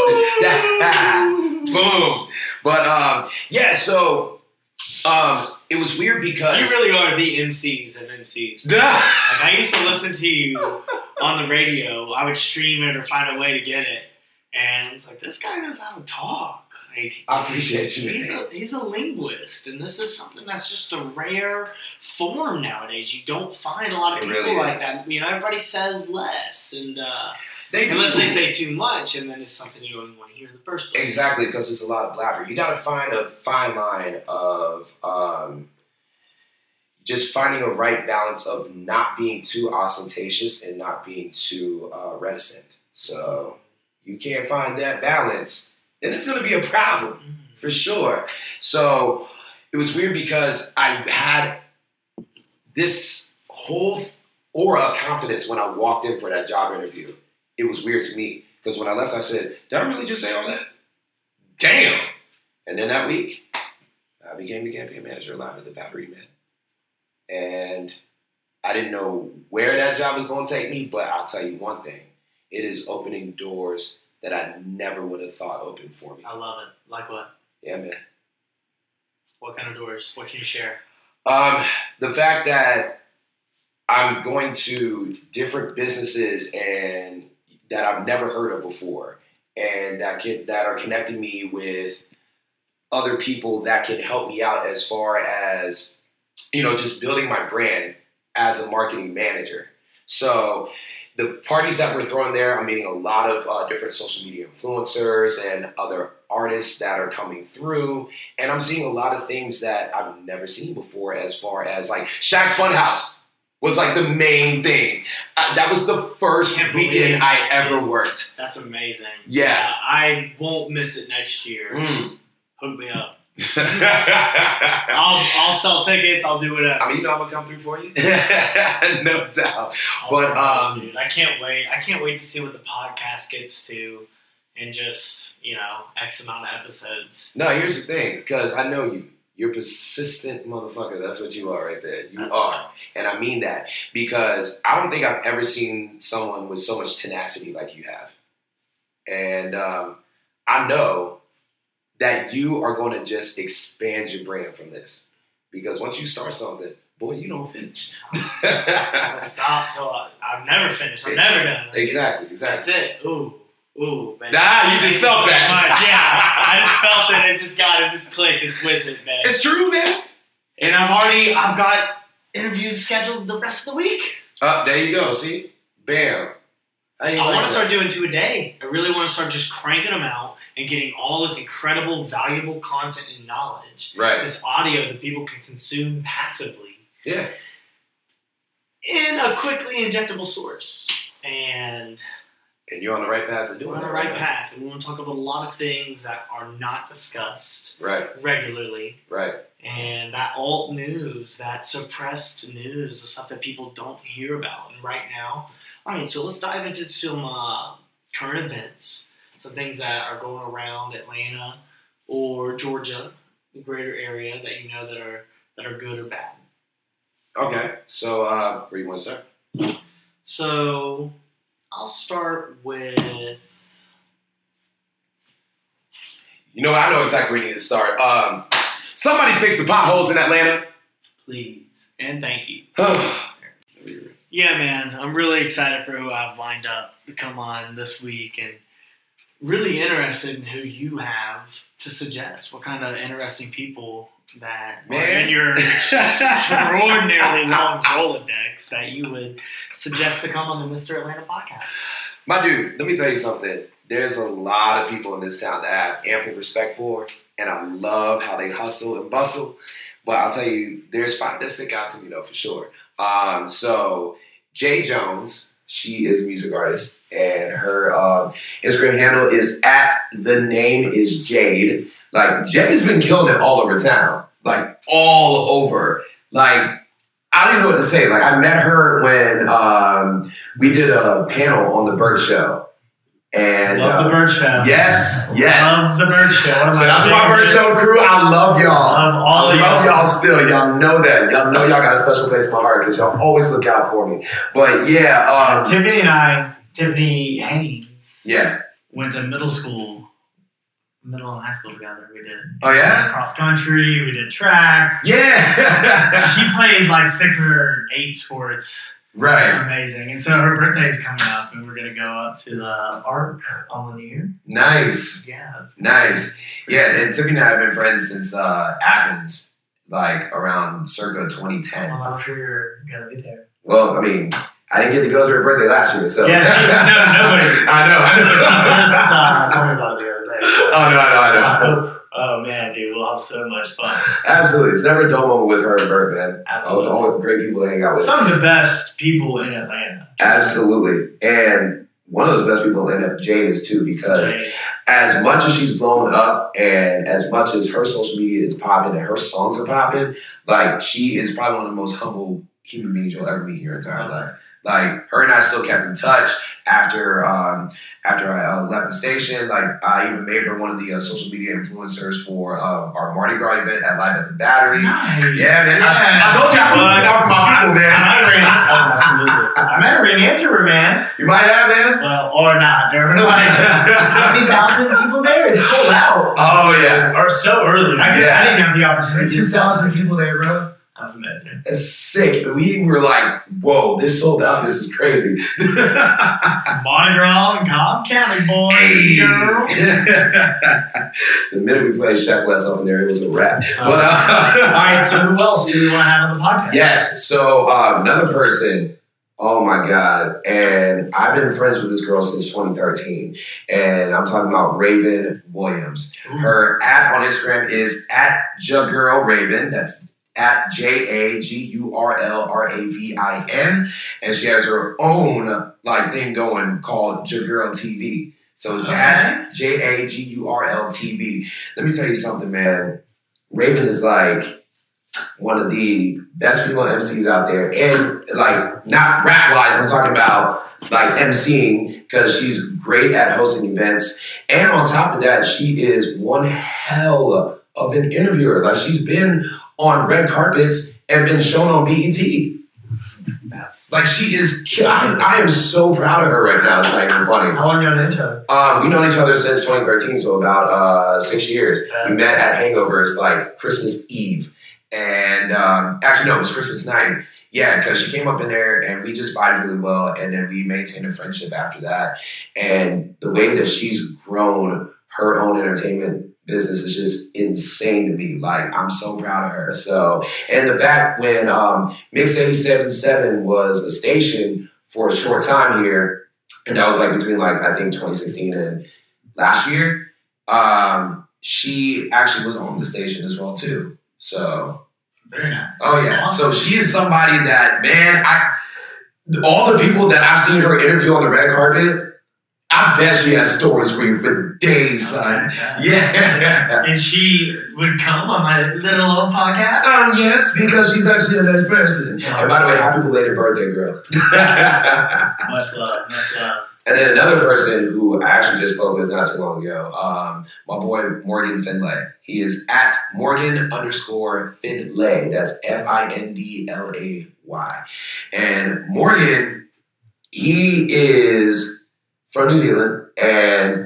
Boom. But um, yeah, so um, it was weird because you really are the M Cs of M Cs. Like I used to listen to you on the radio. I would stream it or find a way to get it, and it's like this guy knows how to talk. Like I appreciate you. He's a he's a linguist, and this is something that's just a rare form nowadays. You don't find a lot of it people really like is. that. You know, everybody says less, and uh, they unless they say too much, and then it's something you don't even want to hear in the first place. Exactly, because it's a lot of blabber. You got to find a fine line of um, just finding a right balance of not being too ostentatious and not being too uh, reticent. So you can't find that balance, then it's going to be a problem mm-hmm. for sure. So it was weird because I had this whole aura of confidence when I walked in for that job interview. It was weird to me because when I left, I said, did I really just say all that? Damn. And then that week, I became the campaign manager live at the Battery, man. And I didn't know where that job was going to take me, but I'll tell you one thing. It is opening doors that I never would have thought opened for me. I love it. Like what? Yeah, man. What kind of doors? What can you share? Um, the fact that I'm going to different businesses and that I've never heard of before, and that can, that are connecting me with other people that can help me out as far as, you know, just building my brand as a marketing manager. So the parties that we're throwing there, I'm meeting a lot of uh, different social media influencers and other artists that are coming through. And I'm seeing a lot of things that I've never seen before as far as like Shaq's Funhouse was like the main thing. Uh, that was the first weekend I ever worked. That's amazing. Yeah. Uh, I won't miss it next year. Mm. Hook me up. I'll, I'll sell tickets. I'll do whatever. I mean, you know I'm gonna come through for you, no doubt. I'll but um, dude, I can't wait. I can't wait to see what the podcast gets to in just you know X amount of episodes. No, here's the thing, because I know you. You're a persistent motherfucker. That's what you are right there. You That's are, right. And I mean that because I don't think I've ever seen someone with so much tenacity like you have, and um, I know that you are going to just expand your brand from this. Because once you start something, boy, you don't finish. I'll stop till I, I've never finished. I'm never done. Like exactly, exactly. That's it. Ooh, ooh. Man. Nah, you just felt that. Yeah, I just felt it. It just got it. Just clicked. It's with it, man. It's true, man. And I've already, I've got interviews scheduled the rest of the week. Uh, there you go. See? Bam. I like want to start doing two a day. I really want to start just cranking them out and getting all this incredible, valuable content and knowledge. Right. This audio that people can consume passively. Yeah. In a quickly injectable source. And and you're on the right path to doing we're on the right path. And we want to talk about a lot of things that are not discussed right. regularly. Right. And that alt news, that suppressed news, the stuff that people don't hear about. And right now, all right, so let's dive into some uh, current events, some things that are going around Atlanta or Georgia, the greater area that you know that are that are good or bad. Okay, so uh, where do you want to start? So I'll start with You know, I know exactly where we need to start. Um, somebody fix the potholes in Atlanta. Please. And thank you. Yeah, man. I'm really excited for who I've lined up to come on this week and really interested in who you have to suggest. What kind of interesting people that Man. are in your extraordinarily long Rolodex that you would suggest to come on the Mister Atlanta podcast. My dude, let me tell you something. There's a lot of people in this town that I have ample respect for, and I love how they hustle and bustle. But I'll tell you, there's five that stick out to me, though, for sure. Um, so, Jay Jones, she is a music artist, and her um, Instagram handle is at the name is Jade. Like, Jay's been killing it all over town. Like, all over. Like, I don't even know what to say. Like, I met her when um, we did a panel on the Bird Show. And love uh, the Bird Show. Yes, yes. Love the Bird Show. One of So my that's my Bird favorite- Show crew. I love y'all. Love all I of love y'all. y'all still. Y'all know that. Y'all know y'all got a special place in my heart because y'all always look out for me. But yeah, um, Tiffany and I, Tiffany Haynes, yeah. went to middle school, middle and high school together. We did Oh yeah, cross country. We did track. yeah. She played like six or eight sports. Right. Amazing. And so her birthday's coming up, and we're gonna go up to the Arc on the New Year. Nice, Yeah. That's nice. Yeah, and Tiffany and I have been friends since uh, Athens, like around circa twenty ten. Well, I'm sure you're gonna be there. Well, I mean, I didn't get to go to her birthday last year, so Yeah, she, no, nobody. I know, I She know. just uh, told me about it the other day. Oh no, I know, I know. Oh man, dude, we'll have so much fun. Absolutely, it's never a dull moment with her and Bert, man. Absolutely. All, all the great people to hang out with. Some of the best people in Atlanta. Absolutely, and one of those best people in Atlanta, Jay, is too, because Jay. as much as she's blown up and as much as her social media is popping and her songs are popping, like, she is probably one of the most humble human beings you'll ever meet in your entire life. Like, her and I still kept in touch after um, after I uh, left the station. Like, I even made her one of the uh, social media influencers for uh, our Mardi Gras event at Live at the Battery. Nice. Yeah, man. I, Yeah. I told you I was Well, looking out for my people, man. I might ran, oh, absolutely. I might have ran into her, man. You might have, man. Well, or not. There were like how many thousand people there? It's sold out. Oh, yeah. Or so early. I, could, Yeah. I didn't have the opportunity. two thousand people there, bro. That's amazing. That's sick. But we were like, whoa, this sold out. This is crazy. It's Mardi Gras and Cobb County, boys Hey. and girls. The minute we played Shaq West up in there, it was a wrap. Uh, But uh, All right, so who else do you want to have on the podcast? yes, so uh, another person. Oh my God. And I've been friends with this girl since twenty thirteen. And I'm talking about Raven Williams. Ooh. Her at on Instagram is at Jagirl Raven. That's at J A G U R L R A V I N. And she has her own like thing going called Jagirl T V. So it's Okay. at J A G U R L T V. Let me tell you something, man. Raven is like one of the best female M Cs out there. And like, not rap wise, I'm talking about like emceeing, because she's great at hosting events. And on top of that, she is one hell of an interviewer. Like, she's been on red carpets and been shown on B E T. That's Like, she is, I, I am so proud of her right now. It's not even funny. how long you known each other? Um, we've known each other since twenty thirteen, so about uh, six years. Yeah. We met at Hangovers like Christmas Eve. And um, actually, no, it was Christmas night. Yeah, because she came up in there and we just vibed really well. And then we maintained a friendship after that. And the way that she's grown her own entertainment business is just insane to me. Like, I'm so proud of her. So, and the fact when um, Mix eighty-seven point seven was a station for a short time here, and that was like between like, I think twenty sixteen and last year, um, she actually was on the station as well too. So, Very nice. oh yeah. So she is somebody that, man, I, all the people that I've seen her interview on the red carpet, I bet she has stories for you for days, son. Yeah. Yeah. And she would come on my little old podcast. Um, yes, because she's actually a nice person. Yeah. And by the way, happy belated birthday, girl. Much love, much love. And then another person who I actually just spoke with not too long ago, um, my boy Morgan Finlay. He is at Morgan underscore Finlay. That's F I N D L A Y. And Morgan, he is from New Zealand, and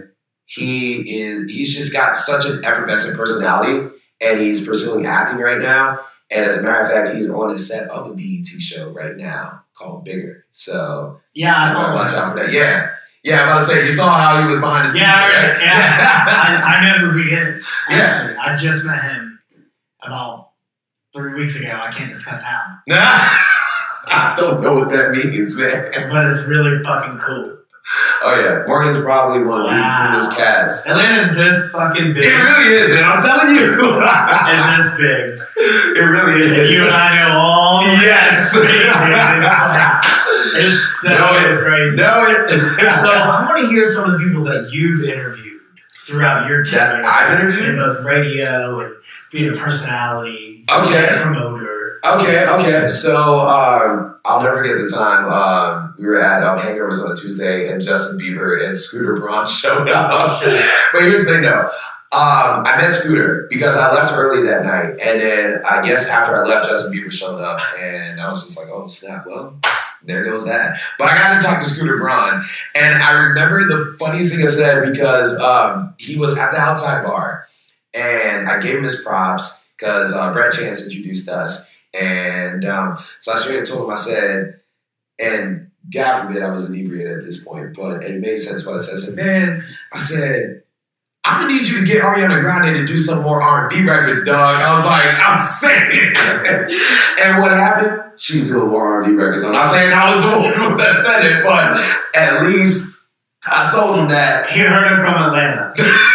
He is he's just got such an effervescent personality, and he's pursuing acting right now. And as a matter of fact, he's on the set of a B E T show right now called Bigger. So yeah, I gotta know. watch out for that. Yeah. Yeah, I'm about to say, you saw how he was behind the scenes. Yeah, right? yeah. I, I know who he is. Yeah. Actually, I just met him about three weeks ago. I can't discuss how. I don't know what that means, man. But it's really fucking cool. Oh, yeah. Morgan's probably one of the Wow. coolest cats. Atlanta's this fucking big. It really is, man. I'm telling you. It's this big. It really And is. you and I know all Yes. this big, man. It's like, it's so Know it. crazy. Know it. So I want to hear some of the people that you've interviewed throughout your That tenure. I've interviewed? in both radio and being a personality, Okay. being a promoter. Okay, okay. So um, I'll never forget the time um, we were at um, Hangovers on a Tuesday, and Justin Bieber and Scooter Braun showed up. But here's the thing, though. Um, I met Scooter because I left early that night, and then I guess after I left, Justin Bieber showed up, and I was just like, "Oh snap! Well, there goes that." But I got to talk to Scooter Braun, and I remember the funniest thing I said because um, he was at the outside bar, and I gave him his props because uh, Brett Chance introduced us. And um, so I straight told him, I said, and God forbid I was inebriated at this point, but it made sense what I said. I said, man, I said, I'm gonna need you to get Ariana Grande to do some more R and B records, dog. I was like, I'm saying it. And what happened? She's doing more R and B records. I'm not saying I was the one that said it, but at least I told him that. He heard it from Atlanta.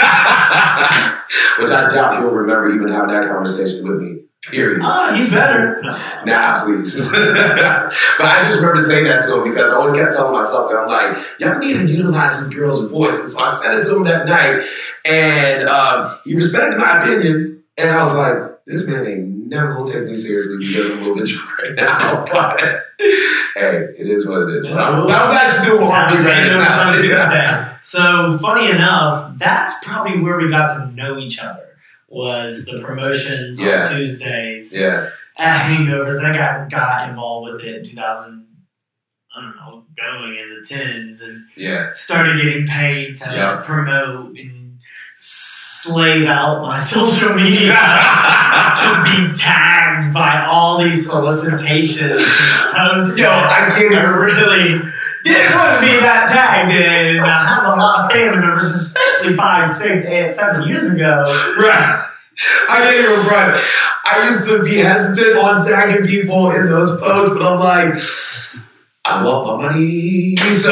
Which I doubt he'll remember even having that conversation with me. Period. Oh, he better. Nah, please. But I just remember saying that to him because I always kept telling myself that I'm like, y'all need to utilize this girl's voice. And so I said it to him that night, and um, he respected my opinion. And I was like, this man ain't never gonna take me seriously because I'm a little bit drunk right now. But hey, it is what it is. But I'm, but I'm glad she's doing more That was records Hangovers now. on Tuesday. So funny enough, that's probably where we got to know each other. Was the promotions Yeah. on Tuesdays Yeah. at Hangovers. And I got, got involved with it in two thousand, I don't know, going in the tens and Yeah. started getting paid to Yeah. promote and slave out my social media to be tagged by all these solicitations and posts. Yo, I can't I even really didn't want to be that tagged in. I have a lot of family members, especially five, six, eight, seven years ago. Right. I can't even run. I used to be hesitant on tagging people in those posts, but I'm like, I want my money, so.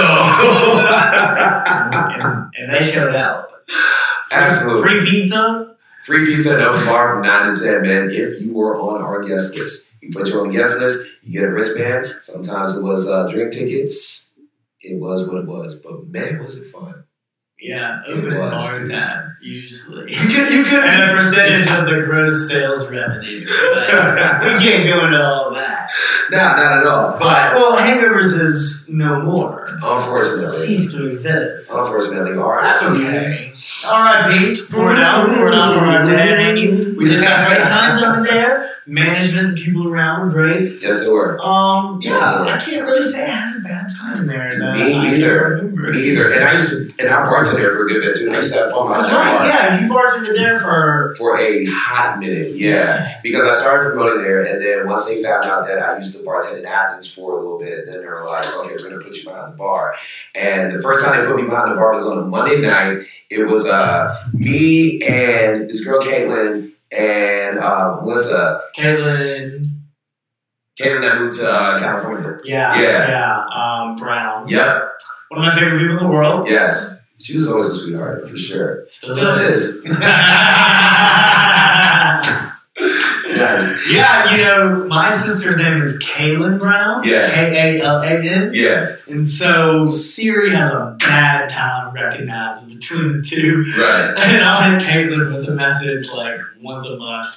and, and they showed out. Absolutely. Free pizza. Free pizza at Open Bar from nine to ten, man, if you were on our guest list. We put you on the guest list, you get a wristband. Sometimes it was uh, drink tickets. It was what it was, but man, was it fun. Yeah, It open was. bar tab, usually. You could, you could. And a percentage of the gross sales revenue. But we can't go into all of that. Nah, not at all. But Well, Hangovers is no more. unfortunately, Cease to exist. unfortunately, all right. That's okay. All right, Pete. Pour it out. Pour it out for our dead hangies. We did have great times over there. Management, the people around, great. Yes, they were. Um, yeah, Yes, they were. I can't really say I had a bad time there. though. Me I can't either. remember. Me either. And I used to, and I bartended there for a good bit too. And I used to have fun That's myself right. Yeah, you bartended there for. for a hot minute. Yeah, because I started promoting there, and then once they found out that I used to bartend in Athens for a little bit, then they were like, "Okay, we're gonna put you behind the bar." And the first time they put me behind the bar was on a Monday night. It was uh, me and this girl Caitlin and uh, Melissa. Caitlin. Caitlin that moved to uh, California. Yeah. Yeah. Yeah. Um, Brown. Yep. One of my favorite people in the world. Yes. She was always a sweetheart for sure. Still Still is. Yes. Yeah, you know, my sister's name is Kaylin Brown. Yeah. K A L A N. Yeah. And so Siri has a bad time recognizing between the two. Right. And I'll hit Caitlin with a message like once a month.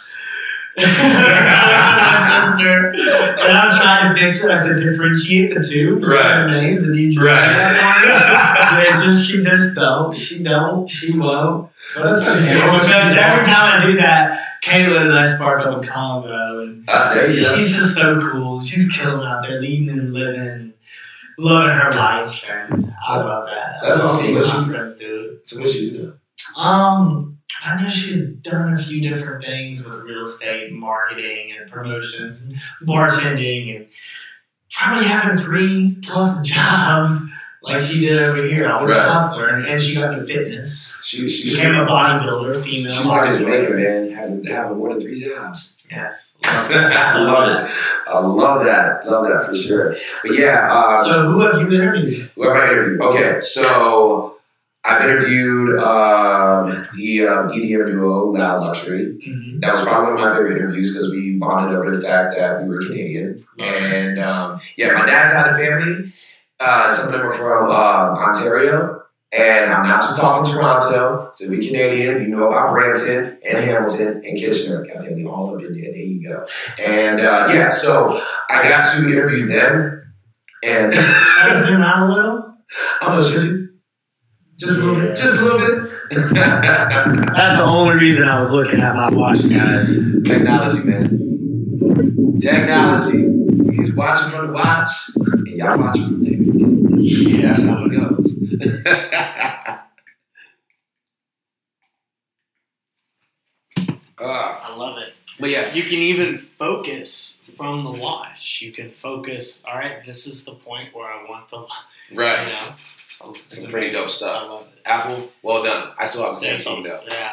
my sister. And I'm trying to fix it. I said differentiate the two between Right. the names and each Right. They just she just don't. She don't. She won't. But it's She okay. don't, Because she every don't. time I do that, Caitlin and I spark up a combo, and Uh, there you go. she's just so cool. She's killing out there, leading and living. loving her life, and I love that. That's I love awesome. seeing What my she- friends do it. So what you do? Um, I know she's done a few different things with real estate, marketing, and promotions, and bartending, and probably having three plus jobs like she did over here. I was Right. a hustler, and, and she got into fitness. She she Became a bodybuilder, female. She's like a bodybuilder. Jamaican man, having having more than three jobs. Yes. I love it. I love that. Love that for sure. But yeah, uh, So who have you interviewed? whoever I interviewed. Okay, so I've interviewed um, the um, E D M duo Loud Luxury. Mm-hmm. That was probably one of my favorite interviews because we bonded over the fact that we were Canadian. And um, yeah, my dad's side of the family, uh, some of them are from um, Ontario. And I'm not just talking Toronto. So if you're Canadian, you know about Brampton and Hamilton and Kitchener. Got family all up in there. There you go. And uh, yeah, so I got to interview them. And Should I zoom out a little? I'm not sure. Just a little bit. Just a little bit. That's the only reason I was looking at my watch, guys. Technology, man. Technology. He's watching from the watch, and y'all watching from there. Yeah, that's how it goes. uh, I love it. but yeah, You can even focus from the watch. You can focus, all right, this is the point where I want the, you right. know. So it's Some pretty dope I stuff. love it. Apple, well done. I still have a Thank Samsung you. though. Yeah.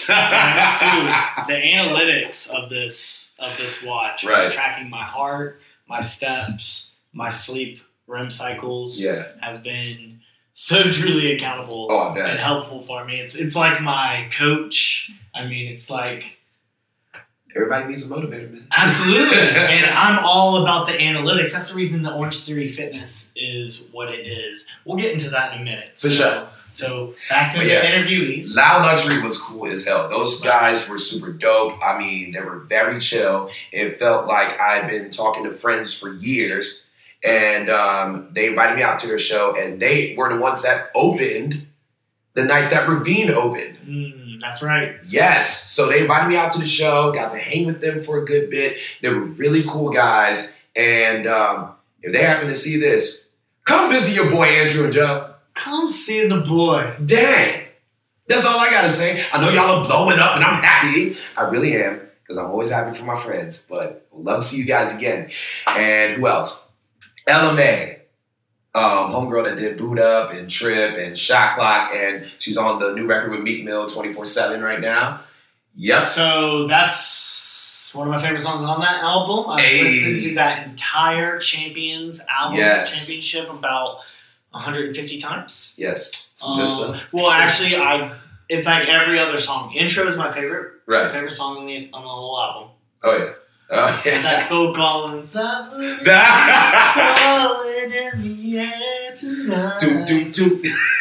That's cool. The analytics of this of this watch, Right. tracking my heart, my steps, my sleep R E M cycles, Yeah. has been so truly accountable Oh, I bet. and helpful for me. It's it's like my coach. I mean, it's like Everybody needs a motivator, man. absolutely, and I'm all about the analytics. That's the reason the Orange Theory Fitness is what it is. We'll get into that in a minute. For so, sure. So back to But the yeah. interviewees. Loud Luxury was cool as hell. Those guys were super dope. I mean, they were very chill. It felt like I'd been talking to friends for years. And um, they invited me out to their show, and they were the ones that opened the night that Ravine opened. Mm, that's right. Yes. So they invited me out to the show, got to hang with them for a good bit. They were really cool guys. And um, if they happen to see this, come visit your boy Andrew and Joe. Come see the boy. Dang. That's all I got to say. I know y'all are blowing up, and I'm happy. I really am, because I'm always happy for my friends. But I'd love to see you guys again. And who else? Ella May. Um, homegirl that did Boot Up and Trip and Shot Clock, and she's on the new record with Meek Mill twenty-four seven right now. Yep. So that's one of my favorite songs on that album. I've Hey. listened to that entire Champions album, Yes. Championship, about one hundred fifty times. Yes. Some good Um, stuff. well, actually, I it's like every other song. Intro is my favorite, my Right. favorite song on the on the whole album. Oh, yeah. Oh, And that yeah. Phil Collins. "I'm Doom, falling in the air tonight." doom, doom.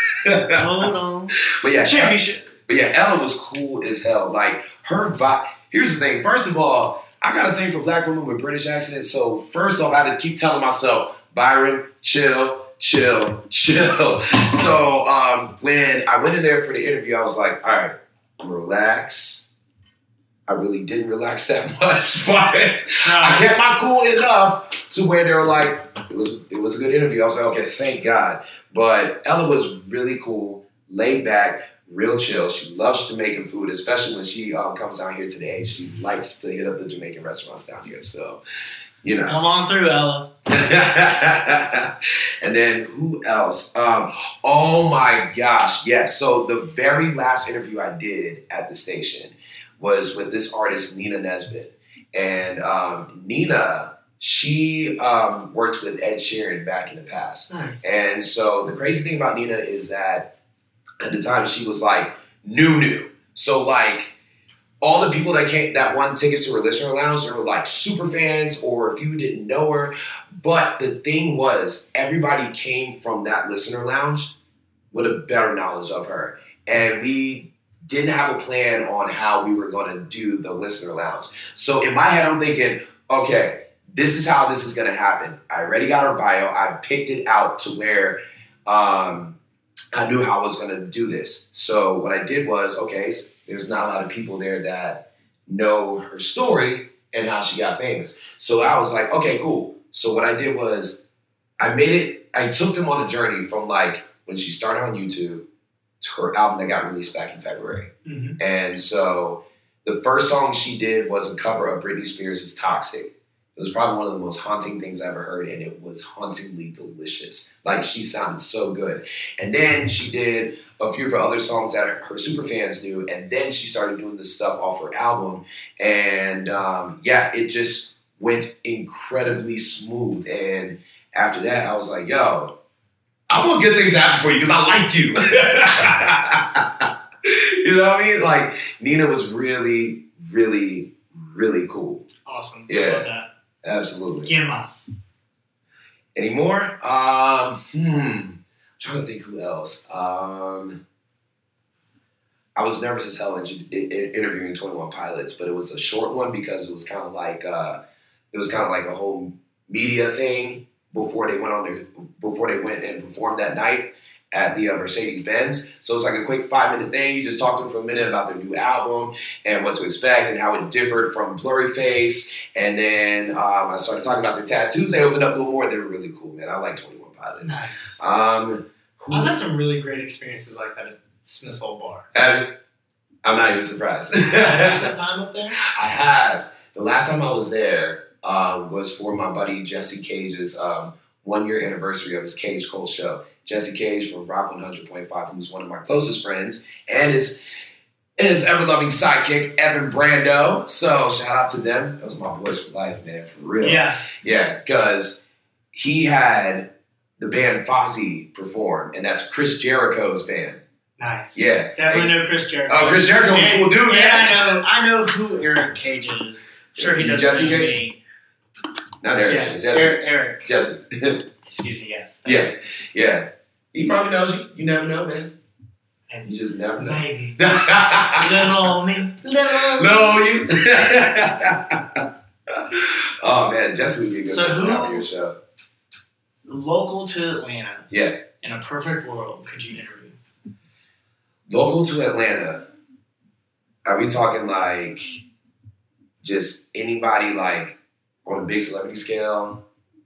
Hold on. But yeah, Championship. But yeah, Ella was cool as hell. Like, her vibe. Here's the thing. First of all, I got a thing for black women with British accents. So, first off, I had to keep telling myself, Byron, chill, chill, chill. So, um, when I went in there for the interview, I was like, all right, relax. I really didn't relax that much, but I kept my cool enough to where they were like, it was it was a good interview. I was like, okay, thank God. But Ella was really cool, laid back, real chill. She loves Jamaican food, especially when she um, comes down here to the A. She likes to hit up the Jamaican restaurants down here. So, you know. Come on through, Ella. And then who else? Um, oh my gosh, yes. So the very last interview I did at the station was with this artist, Nina Nesbitt. And um, Nina, she um, worked with Ed Sheeran back in the past. Nice. And so the crazy thing about Nina is that at the time she was like new, new. So like all the people that came that won tickets to her listener lounge, they were like super fans, or if you didn't know her. But the thing was, everybody came from that listener lounge with a better knowledge of her. And we didn't have a plan on how we were going to do the listener lounge. So in my head, I'm thinking, okay, this is how this is going to happen. I already got her bio. I picked it out to where um, I knew how I was going to do this. So what I did was, okay, there's not a lot of people there that know her story and how she got famous. So I was like, okay, cool. So what I did was I made it, I took them on a journey from like when she started on YouTube to her album that got released back in February. Mm-hmm. And so the first song she did was a cover of Britney Spears' Toxic. It was probably one of the most haunting things I ever heard, and it was hauntingly delicious. Like, she sounded so good. And then she did a few of her other songs that her super fans knew, and then she started doing this stuff off her album. And um, yeah, it just went incredibly smooth. And after that, I was like, yo, I want good things to happen for you because I like you. You know what I mean? Like, Nina was really, really, really cool. Awesome. Yeah. I love that. Absolutely. ¿Quién más? Any more? Um, hmm. I'm trying to think who else. Um, I was nervous as hell in, in, interviewing twenty-one Pilots, but it was a short one because it was kind of like uh, it was kind of like a whole media thing before they went on their before they went and performed that night at the uh, Mercedes-Benz. So it's like a quick five-minute thing. You just talk to them for a minute about their new album and what to expect and how it differed from Blurryface. And then um, I started talking about their tattoos. They opened up a little more. They were really cool, man. I like twenty-one Pilots. Nice. Um, who, I've had some really great experiences like that at Smith's Old Bar. have you? I'm not even surprised. Have you spent time up there? I have. The last time I was there uh, was for my buddy Jesse Cage's um, one-year anniversary of his Cage Cole show. Jesse Cage from Rock one hundred point five, who's one of my closest friends, and his, his ever-loving sidekick, Evan Brando. So shout out to them. Those are my boys for life, man, for real. Yeah. Yeah, because he had the band Fozzy perform, and that's Chris Jericho's band. Nice. Yeah. Definitely Hey. know Chris Jericho. Oh, Chris Jericho was a cool dude, man. Yeah, I know. I know who Eric Cage is. I'm sure he does. Jesse know Cage? me. Not Eric, Yeah, it's Jesse. Eric. Eric. Jesse. Excuse me. Yes. Yeah, yeah. He probably knows you. You never know, man. You just never know. Maybe. No, Little me. Little me. you. Oh man, Jesse would be a good So person who- to have on your show. Local to Atlanta, Yeah, in a perfect world, could you interview? local to Atlanta. Are we talking like just anybody like on a big celebrity scale,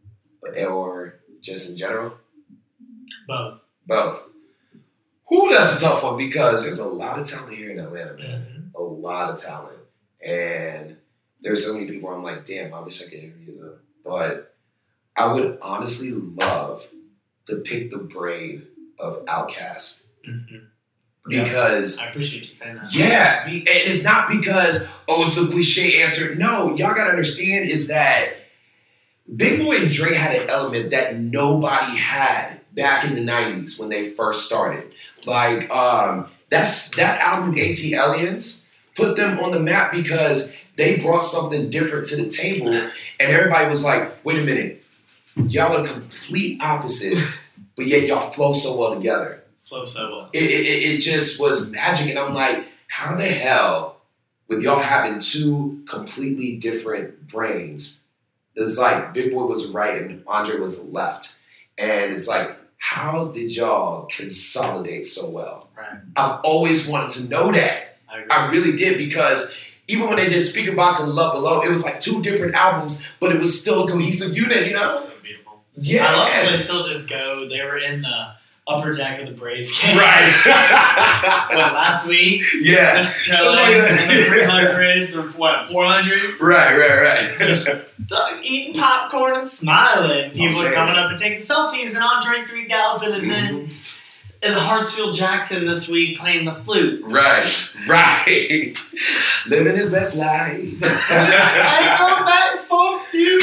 or just in general? Both. Both. Whew, that's a tough one because there's a lot of talent here in Atlanta, man. Mm-hmm. A lot of talent. And there's so many people I'm like, damn, I wish I could interview them. But I would honestly love to pick the brain of Outkast. Mm-hmm. Because, I appreciate you saying that. yeah, be- and it's not because, oh, it's a cliche answer. No, y'all got to understand is that Big Boy and Dre had an element that nobody had back in the nineties when they first started. Like, um, that's that album, AT Aliens, put them on the map because they brought something different to the table, and everybody was like, wait a minute, y'all are complete opposites, but yet y'all flow so well together. Flow so well. It, it, it just was magic, and I'm like, how the hell, with y'all having two completely different brains, it's like Big Boy was right and Andre was the left. And it's like, how did y'all consolidate so well? Right. I've always wanted to know that. I agree. I really did, because even when they did Speaker Box and Love Below, it was like two different albums, but it was still a cohesive unit, you know? So beautiful. Yeah. I love how they still just go. They were in the upper deck of the Braves game. Right. What, last week? Yeah. Just chilling in the three hundreds or what, four hundreds? Right, right, right. Just uh, eating popcorn and smiling. People saying. are coming up and taking selfies, and Andre three thousand is in, in Hartsfield Jackson this week playing the flute. Right, right. Living his best life. I come back for you.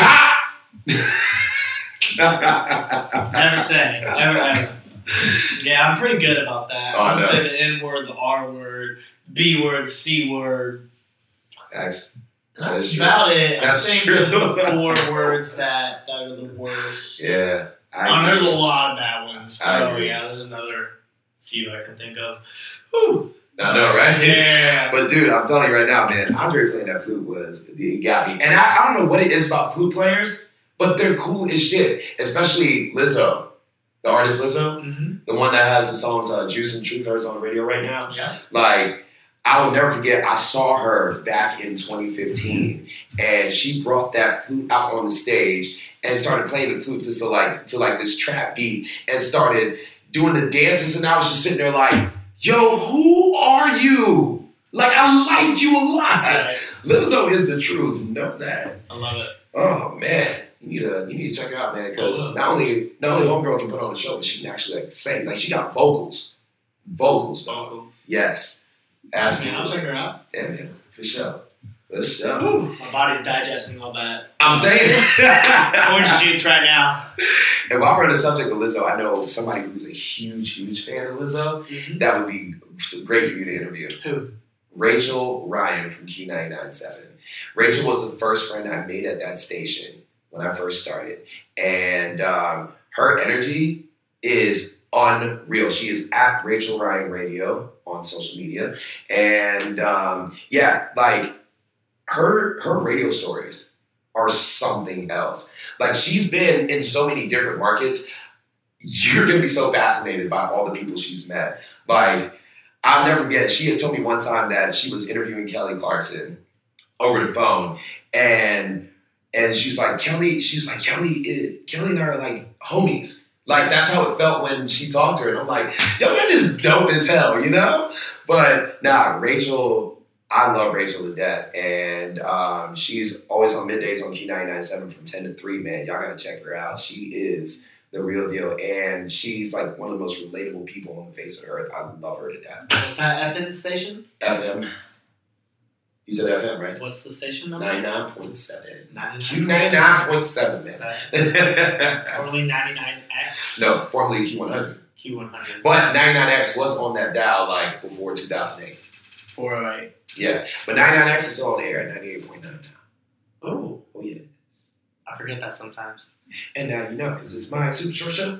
Ha! Never say. Never ever. Yeah, I'm pretty good about that. Oh, I I'll know. say the N word, the R word, B word, C word. That's, That's That's true. about it. That's I think true. those are the four words that, that are the worst. yeah. I Um, there's a agree. lot of bad ones. I Oh, agree. yeah, there's another few I can think of. Whew. I know, right? Yeah. But dude, I'm telling you right now, man, Andre playing that flute was, it got me. And I, I don't know what it is about flute players, but they're cool as shit. Especially Lizzo, the artist Lizzo, Mm-hmm. the one that has the songs uh, Juice and Truth Hurts on the radio right now. Yeah. Like, I will never forget, I saw her back in twenty fifteen, and she brought that flute out on the stage, and started playing the flute to so like to like this trap beat and started doing the dances, and I was just sitting there like, yo, who are you? Like, I liked you a lot. Right. Lizzo is the truth. Know that. I love it. Oh man, you need to you need to check her out, man. Because not only not only homegirl can put on a show, but she can actually like sing. Like she got vocals, vocals, dog. Vocals. Yes, Yeah, absolutely. I'll check her out. Yeah, man, for sure, for sure. Ooh, my body's digesting all that I'm saying. orange juice right now. And while we're on the subject of Lizzo, I know somebody who's a huge, huge fan of Lizzo. Mm-hmm. That would be great for you to interview. Who? Rachel Ryan from Q ninety-nine point seven. Rachel was the first friend I made at that station when I first started. And um, her energy is unreal. She is at Rachel Ryan Radio on social media. And um, yeah, like her her radio stories are something else. Like she's been in so many different markets. You're going to be so fascinated by all the people she's met. Like, I'll never forget, she had told me one time that she was interviewing Kelly Clarkson over the phone, and and she's like, Kelly, she's like, Kelly, it, Kelly and I are like homies. Like, that's how it felt when she talked to her. And I'm like, yo, that is dope as hell, you know? But nah, Rachel, I love Rachel to death. And um, she's always on middays on Q ninety-nine point seven from ten to three, man. Y'all gotta check her out. She is the real deal. And she's like one of the most relatable people on the face of the earth. I love her to death. What's that F M station? F M. You said F M, right? What's the station number? ninety-nine point seven. ninety-nine. Q ninety-nine point seven, man. Uh, formerly ninety-nine X. No, formerly Q one hundred. Q one hundred. But ninety-nine X was on that dial like before two thousand eight. four oh eight. Yeah, but ninety-nine X is still on the air at ninety-eight point nine now. Oh, Oh, yeah. I forget that sometimes. And now you know, because it's my super short show.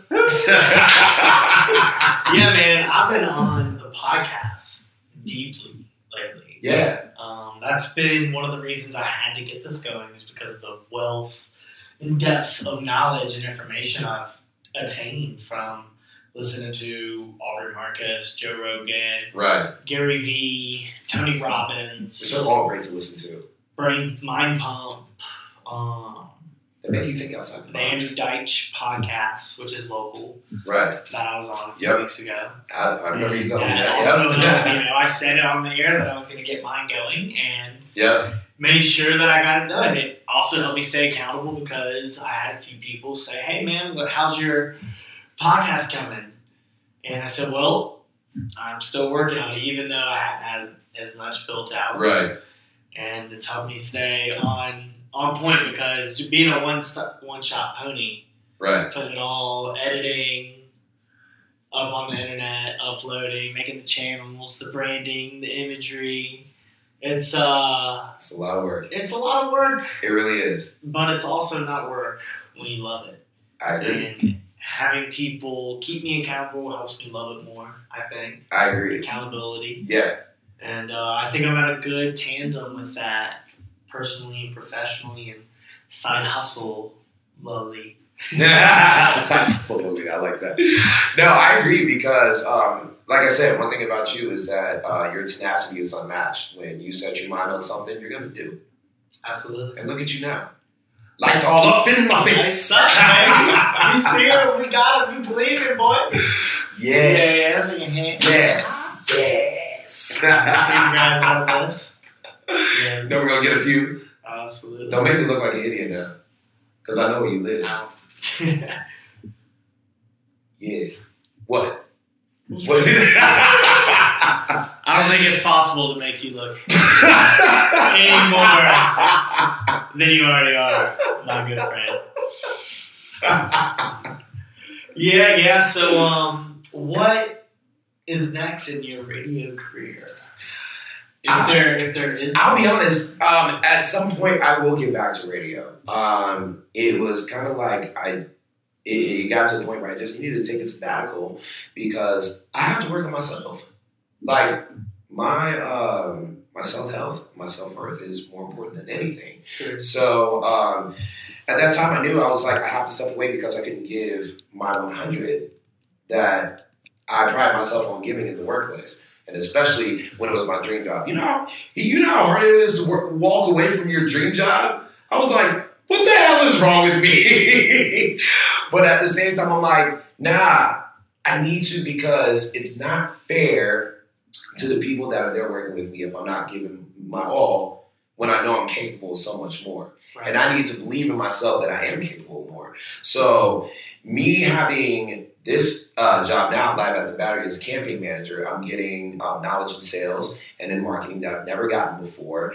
Yeah, man, I've been on the podcast deeply lately. Yeah. Um, that's been one of the reasons I had to get this going, is because of the wealth and depth of knowledge and information I've attained from listening to Aubrey Marcus, Joe Rogan, Right. Gary Vee, Tony Robbins, Which are all great to listen to. Brain Mind Pump, um, They make you think outside the the box. Andrew Deitch podcast, which is local, Right. that I was on a few Yep. weeks ago. I, I remember you telling me And that. also, Yep. you know, I said it on the air that I was going to get mine going, and Yep. made sure that I got it done. It also helped me stay accountable because I had a few people say, "Hey, man, what- how's your podcast coming?" And I said, "Well, I'm still working on it, even though I hadn't had as much built out." Right. And it's helped me stay on on point, because being a one st- one shot pony, Right. putting it all, editing, up on the internet, uploading, making the channels, the branding, the imagery. It's uh, It's a lot of work. it's a lot of work, It really is. but it's also not work when you love it. I agree. And having people keep me accountable helps me love it more, I think. I agree. Accountability. Yeah. And uh, I think I'm at a good tandem with that, personally and professionally, and side hustle, lovely. Absolutely, I like that. No, I agree because, um, like I said, one thing about you is that uh, your tenacity is unmatched. When you set your mind on something, you're gonna do. Absolutely. And look at you now, lights all up in my face. Lights up, baby. We see it, we got it, we believe it, boy. Yes, Yeah, yes, yes. Grabs out of this. Yes. Then we're gonna get a few. Absolutely. Don't make me look like an idiot now, because I know where you live. Out. Yeah. What? What? I don't think it's possible to make you look any more than you already are, my good friend. Yeah, yeah. So, um, what is next in your radio career? If I- there, if there is, I'll be one? honest. Um, at some point, I will get back to radio. Um, it was kind of like I. It, it got to the point where I just needed to take a sabbatical because I have to work on myself. Like my um, my self health, my self worth is more important than anything. Sure. So um, at that time, I knew I was like, I have to step away because I couldn't give my one hundred that I pride myself on giving in the workplace. And especially when it was my dream job. You know, you know how hard it is to work, walk away from your dream job? I was like, what the hell is wrong with me? But at the same time, I'm like, nah, I need to because it's not fair to the people that are there working with me if I'm not giving my all when I know I'm capable of so much more. Right. And I need to believe in myself that I am capable of more. So me having this uh, job now, live at the Battery as a campaign manager, I'm getting uh, knowledge in sales and in marketing that I've never gotten before.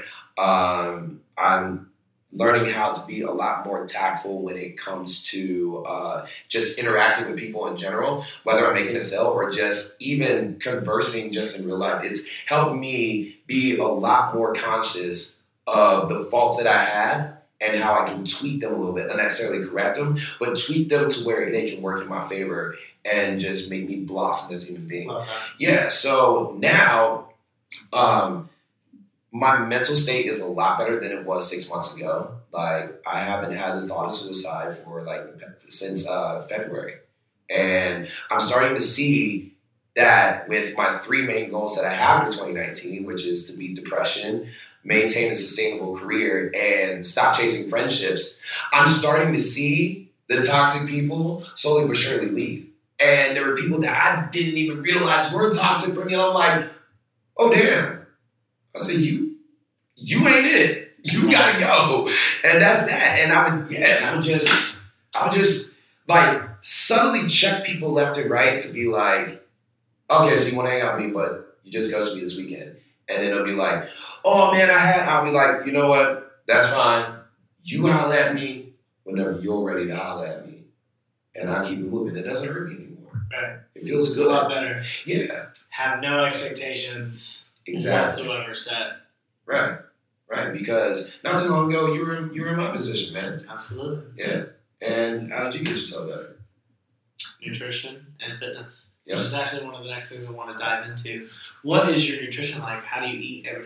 Um, I'm learning how to be a lot more tactful when it comes to uh, just interacting with people in general, whether I'm making a sale or just even conversing just in real life. It's helped me be a lot more conscious of the faults that I had and how I can tweak them a little bit, not necessarily correct them, but tweak them to where they can work in my favor and just make me blossom as a human being. Okay. Yeah, so now um, my mental state is a lot better than it was six months ago. Like, I haven't had the thought of suicide for like since uh, February. And I'm starting to see that with my three main goals that I have for twenty nineteen, which is to beat depression, maintain a sustainable career, and stop chasing friendships, I'm starting to see the toxic people slowly but surely leave. And there were people that I didn't even realize were toxic for me. And I'm like, oh, damn. I said, you, you ain't it. You gotta go. And that's that. And I would, yeah, I would just, I would just like subtly check people left and right to be like, okay, so you want to hang out with me, but you just ghosted me this weekend. And then it'll be like, oh man, I had, I'll be like, you know what? That's fine. You holler at me whenever you're ready to holler at me. And I keep it moving. It doesn't hurt me anymore. Right. It feels it's good. a lot better. Yeah. Have no expectations exactly. whatsoever set. Right. Right. Because not too long ago, you were in, you were in my position, man. Absolutely. Yeah. And how did you get yourself better? Nutrition and fitness. Yep. Which is actually one of the next things I want to dive into. What is your nutrition like? How do you eat every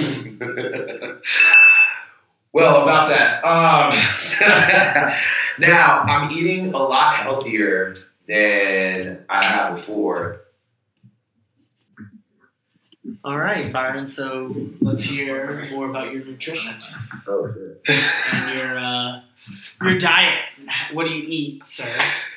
day? Well, about that. Um, now, I'm eating a lot healthier than I have before. All right, Byron. So let's hear more about your nutrition. Oh, sure. And your uh, your diet. What do you eat, sir?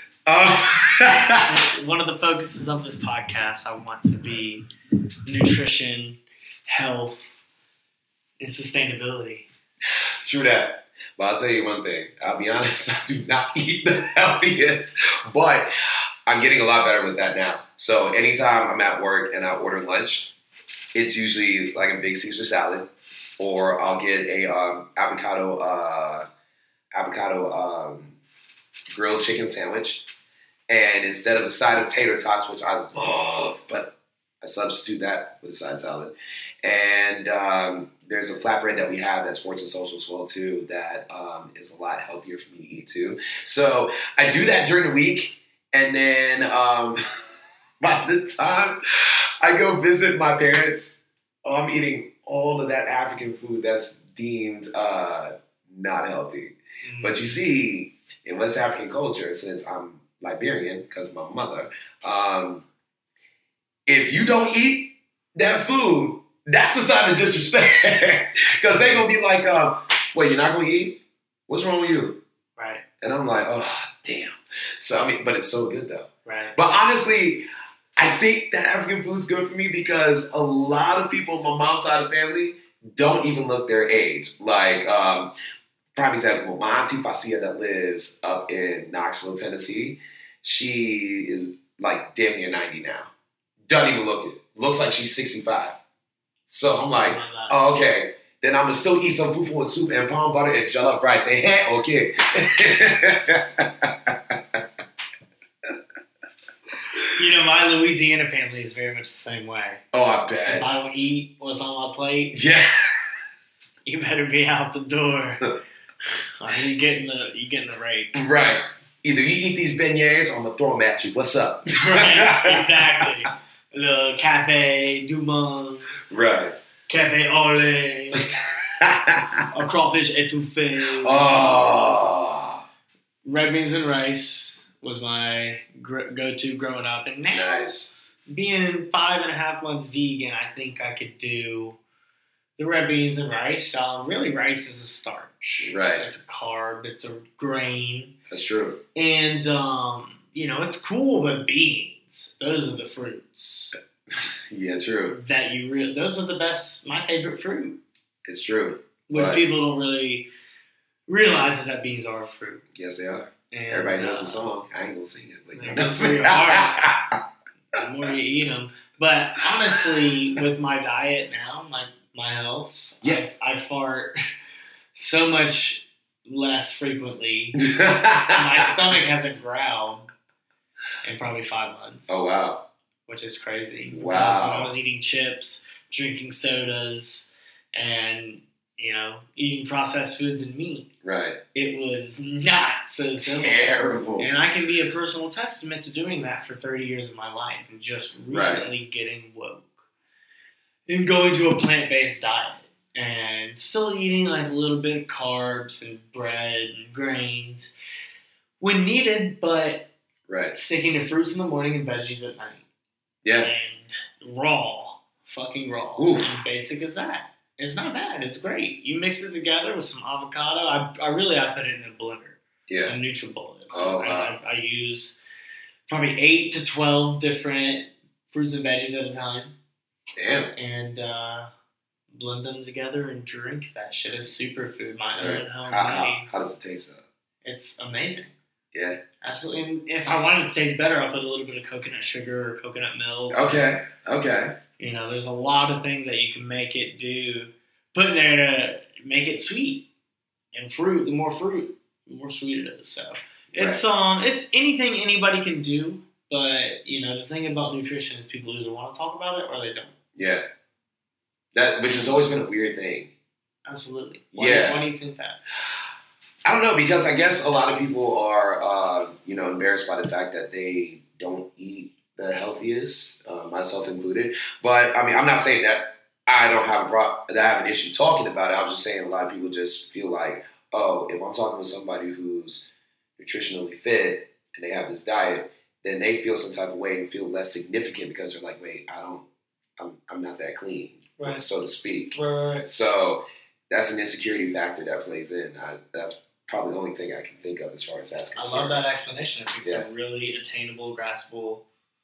Oh. One of the focuses of this podcast, I want to be nutrition, health, and sustainability. True that. But I'll tell you one thing. I'll be honest, I do not eat the healthiest. But I'm getting a lot better with that now. So anytime I'm at work and I order lunch, it's usually like a big Caesar salad. Or I'll get a um, avocado uh, avocado um, grilled chicken sandwich. And instead of a side of tater tots, which I love, but I substitute that with a side salad. And um, there's a flatbread that we have at Sports and Social as well, too, that um, is a lot healthier for me to eat, too. So I do that during the week. And then um, by the time I go visit my parents, I'm eating all of that African food that's deemed uh, not healthy. Mm-hmm. But you see, in West African culture, since I'm Liberian, because of my mother, um, if you don't eat that food, that's a sign of disrespect. Because they're going to be like, um, wait, you're not going to eat? What's wrong with you? Right. And I'm like, oh, damn. So, I mean, but it's so good, though. Right. But honestly, I think that African food's good for me because a lot of people on my mom's side of the family don't even look their age. Like, um, prime example, my auntie Facia that lives up in Knoxville, Tennessee, she is like damn near ninety now. Doesn't even look it. Looks like she's sixty-five. So I'm like, oh, okay. Then I'm going to still eat some fufu and soup and palm butter and jollof rice. And hey, okay. You know, my Louisiana family is very much the same way. Oh, I bet. If I don't eat what's on my plate, yeah, you better be out the door. Or you getting the you getting the rape. Right. Either you eat these beignets or I'm gonna throw them at you. What's up? Right. Exactly. Le Cafe du Monde. Right. Cafe Ole. A crawfish etouffee. Oh. Red beans and rice was my gr- go-to growing up, and now nice. Being five and a half months vegan, I think I could do the red beans and rice. Um, really, rice is a start starch. Right. It's a carb. It's a grain. That's true. And, um, you know, it's cool, but beans, those are the fruits. Yeah, true. That you really, those are the best, my favorite fruit. It's true. Which But- people don't really realize that beans are a fruit. Yes, they are. And, Everybody knows uh, the song. I ain't gonna sing it, but you They're know. pretty hard. The more you eat them. But honestly, with my diet now, my my health, Yeah. I, I fart so much less frequently. My stomach hasn't growled in probably five months. Oh wow. Which is crazy. Because Wow. when I was eating chips, drinking sodas, and you know, eating processed foods and meat, Right. it was not so simple. Terrible. And I can be a personal testament to doing that for thirty years of my life and just recently getting woke and going to a plant-based diet and still eating like a little bit of carbs and bread and grains when needed, but Right. sticking to fruits in the morning and veggies at night. Yeah. And raw. Fucking raw. Oof. And basic as that. It's not bad. It's great. You mix it together with some avocado. I, I really I put it in a blender. Yeah. A NutriBullet. Oh, I, wow. I, I use probably eight to twelve different fruits and veggies at a time, Damn. and uh, blend them together and drink that shit as superfood. My Right. own homemade. How, how, how does it taste though? It's amazing. Yeah. Absolutely. And if I wanted it to taste better, I'll put a little bit of coconut sugar or coconut milk. Okay. Okay. You know, there's a lot of things that you can make it do, put in there to make it sweet. And fruit, the more fruit, the more sweet it is. So it's um, it's anything anybody can do. But you know, the thing about nutrition is people either want to talk about it or they don't. Yeah. That which has always been a weird thing. Absolutely. Why, Yeah. Why do you think that? I don't know, because I guess a lot of people are, uh, you know, embarrassed by the fact that they don't eat the healthiest, uh, myself included. But I mean, I'm not saying that I don't have a pro- that I have an issue talking about it. I was just saying a lot of people just feel like, oh, if I'm talking with somebody who's nutritionally fit and they have this diet, then they feel some type of way and feel less significant because they're like, wait, I don't, I'm, I'm not that clean, Right. so to speak. Right. So that's an insecurity factor that plays in. I, that's probably the only thing I can think of as far as that's I concerned. love that explanation. I think Yeah. it's a really attainable, graspable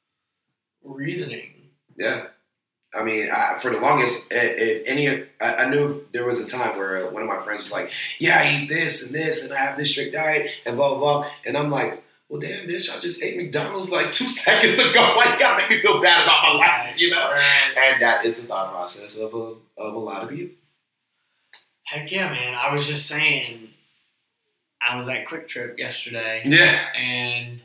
reasoning. Yeah. I mean, I, for the longest, if if any, I, I knew there was a time where one of my friends was like, yeah, I eat this and this and I have this strict diet and blah, blah, blah. And I'm like, well, damn, bitch, I just ate McDonald's like two seconds ago. Why you gotta make me feel bad about my life, you know? Right. And that is the thought process of a, of a lot of people. Heck yeah, man. I was just saying, I was at Quick Trip yesterday, Yeah. and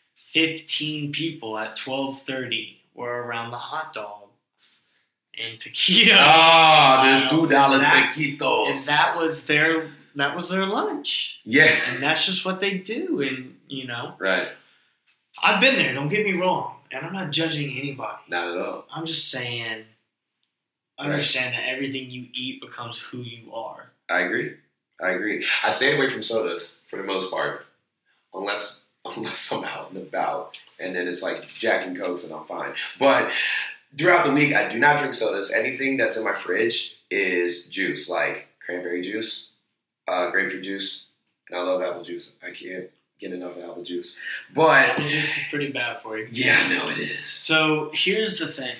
fifteen people at twelve thirty were around the hot dogs and taquitos. Oh, the two dollar That- taquitos. And that was their that was their lunch. Yeah. And that's just what they do. And you know, Right. I've been there, don't get me wrong. And I'm not judging anybody. Not at all. I'm just saying, understand that everything you eat becomes who you are. I agree. I agree. I stay away from sodas for the most part, unless unless I'm out and about, and then it's like Jack and Cokes, and I'm fine. But throughout the week, I do not drink sodas. Anything that's in my fridge is juice, like cranberry juice, uh, grapefruit juice, and I love apple juice. I can't get enough of apple juice. But Apple juice is pretty bad for you. yeah, I know it is. So here's the thing.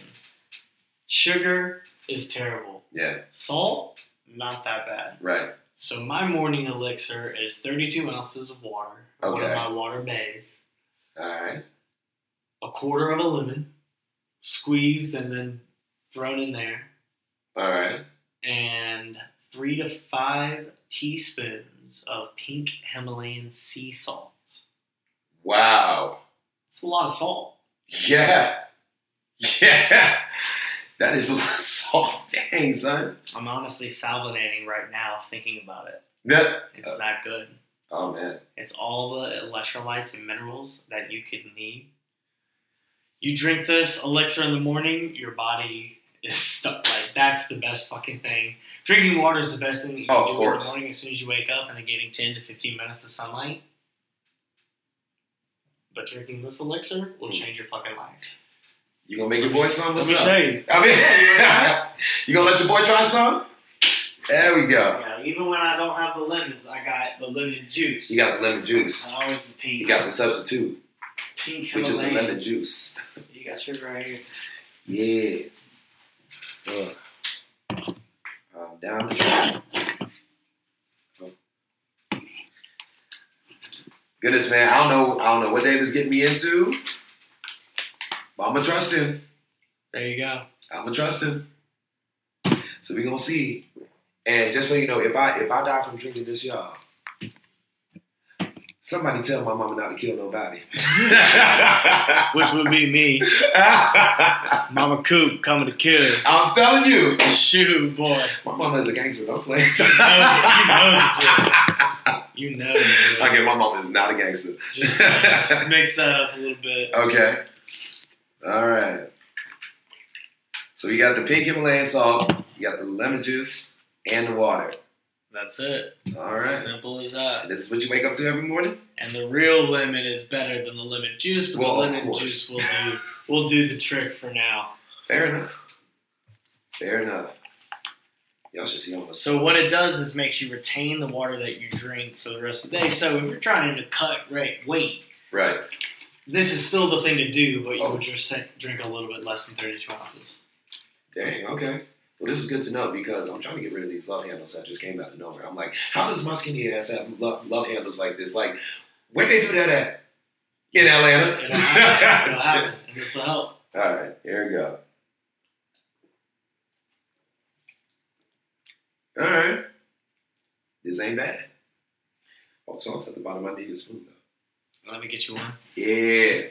Sugar is terrible. Yeah, Salt, not that bad. right. So my morning elixir is thirty-two ounces of water. One Okay. of my water bays. All right. A quarter of a lemon, squeezed and then thrown in there. All right. And three to five teaspoons of pink Himalayan sea salt. Wow. It's a lot of salt. Yeah. Yeah. That is a lot of salt. Dang, son. I'm honestly salivating right now thinking about it. That, It's that good. oh, man. It's all the electrolytes and minerals that you could need. You drink this elixir in the morning, your body is stuck. Like, that's the best fucking thing. Drinking water is the best thing that you Oh, can of do in the course. morning as soon as you wake up and then getting ten to fifteen minutes of sunlight. But drinking this elixir will change your fucking life. You gonna make your boy some? What's Let me up? show you. I mean, you gonna let your boy try some? There we go. Yeah, even when I don't have the lemons, I got the lemon juice. You got the lemon juice. I always the pink. You got the substitute, pink which is the Himalayan. lemon juice. You got sugar right here. Yeah. Uh, um, down the track. Oh. Goodness, man, I don't know. I don't know what David's getting me into, but I'm gonna trust him. There you go. I'm gonna trust him. So we gonna see. And just so you know, if I if I die from drinking this, y'all, somebody tell my mama not to kill nobody. Which would be me. Mama Coop coming to kill. I'm telling you. Shoot, boy. My mama is a gangster. Don't play. You know, you know You know. You Okay, my mama is not a gangster. Just, just mix that up a little bit. Okay. All right. So you got the pink Himalayan salt, you got the lemon juice, and the water. That's it. All right. Simple as that. And this is what you wake up to every morning? And the real lemon is better than the lemon juice, but Well, the of lemon course. juice will do will do the trick for now. Fair enough. Fair enough. Y'all should see almost. So what it does is makes you retain the water that you drink for the rest of the day. So if you're trying to cut rate, weight, Right. this is still the thing to do, but you Oh. would just drink a little bit less than thirty-two ounces. Dang, okay. Well, this is good to know because I'm trying to get rid of these love handles that just came out of nowhere. I'm like, how does my skinny ass have love, love handles like this? Like, where they do that at? In Atlanta. It'll happen. It'll happen. And this will help. All right, here we go. All right. This ain't bad. Oh, the salt's at the bottom. I need a spoon, though. Let me get you one. Yeah.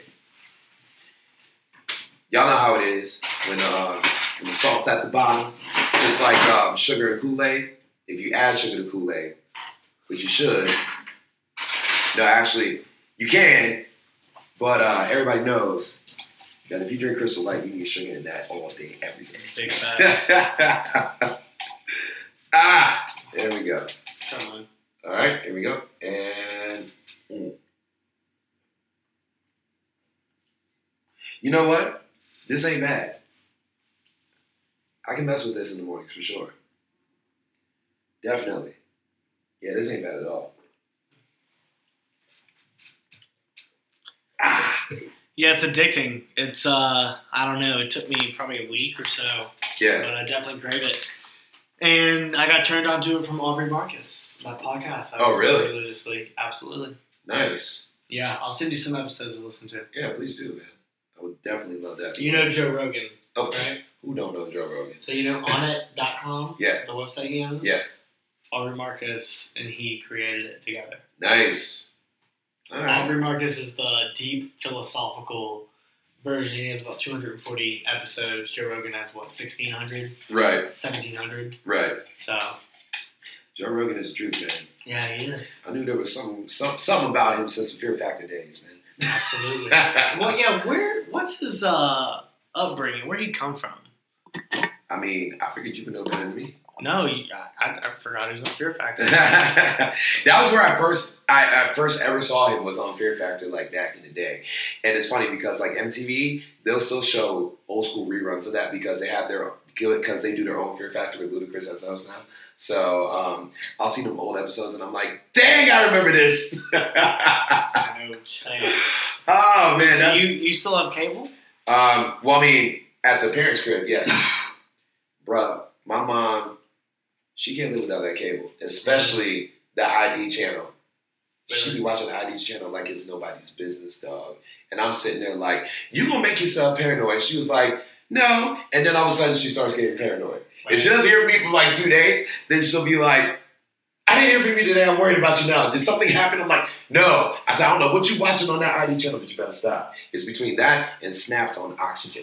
Y'all know how it is when, uh, when the salt's at the bottom. Just like um, sugar and Kool-Aid. If you add sugar to Kool-Aid, which you should. No, actually, you can. But uh, everybody knows that if you drink Crystal Light, you need sugar in that all day, every day. Big fat. Ah, there we go. Come on. All right, here we go. And mm. You know what? This ain't bad. I can mess with this in the mornings for sure. Definitely. Yeah, this ain't bad at all. Ah. Yeah, it's addicting. It's uh, I don't know. It took me probably a week or so, Yeah. but I definitely crave it. And I got turned on to it from Aubrey Marcus, my podcast. I Oh, listen really? to Religiously, absolutely. Nice. Yeah, I'll send you some episodes to listen to. Yeah, please do, man. I would definitely love that. You know Joe Rogan, Oh, right? who don't know Joe Rogan? So you know on it dot com, Yeah. the website he owns? Yeah. Aubrey Marcus and he created it together. Nice. All right. Aubrey Marcus is the deep philosophical version. He has about two hundred forty episodes. Joe Rogan has, what, sixteen hundred? Right. seventeen hundred? Right. So, Joe Rogan is the truth, man. yeah, he is. I knew there was some, some something about him since the Fear Factor days, man. Absolutely. Well, yeah, where, what's his uh, upbringing? Where did he come from? I mean, I figured you would know better than me. No, you, I, I forgot he was on Fear Factor. That was where I first I, I first ever saw him was on Fear Factor, like back in the day. And it's funny because like M T V, they'll still show old school reruns of that because they have their because they do their own Fear Factor with Ludacris as host now. So um, I'll see them old episodes and I'm like, dang, I remember this. I know what you're saying. Oh man, So that's- you, you still have cable? Um, well, I mean, at the parents' crib, yes. Bruh, my mom, she can't live without that cable, especially the I D channel. She be watching the I D channel like it's nobody's business, dog. And I'm sitting there like, you gonna make yourself paranoid? She was like, no. And then all of a sudden she starts getting paranoid. If she doesn't hear from me for like two days, then she'll be like, I didn't hear from you today. I'm worried about you now. Did something happen? I'm like, no. I said, I don't know what you watching on that I D channel, but you better stop. It's between that and Snapped on Oxygen,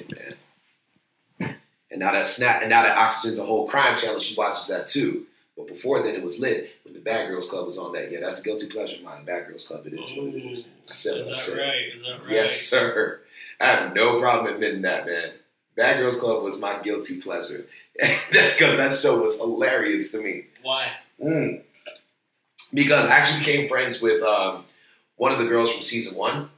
man. And now that Snap, and now that Oxygen's a whole crime channel, she watches that too. But before then, it was lit when the Bad Girls Club was on that. Yeah, that's a guilty pleasure of mine. Bad Girls Club, it is what it is. I said what I Is said. that right? Is that right? Yes, sir. I have no problem admitting that, man. Bad Girls Club was my guilty pleasure because that show was hilarious to me. Why? Mm. Because I actually became friends with um, one of the girls from season one.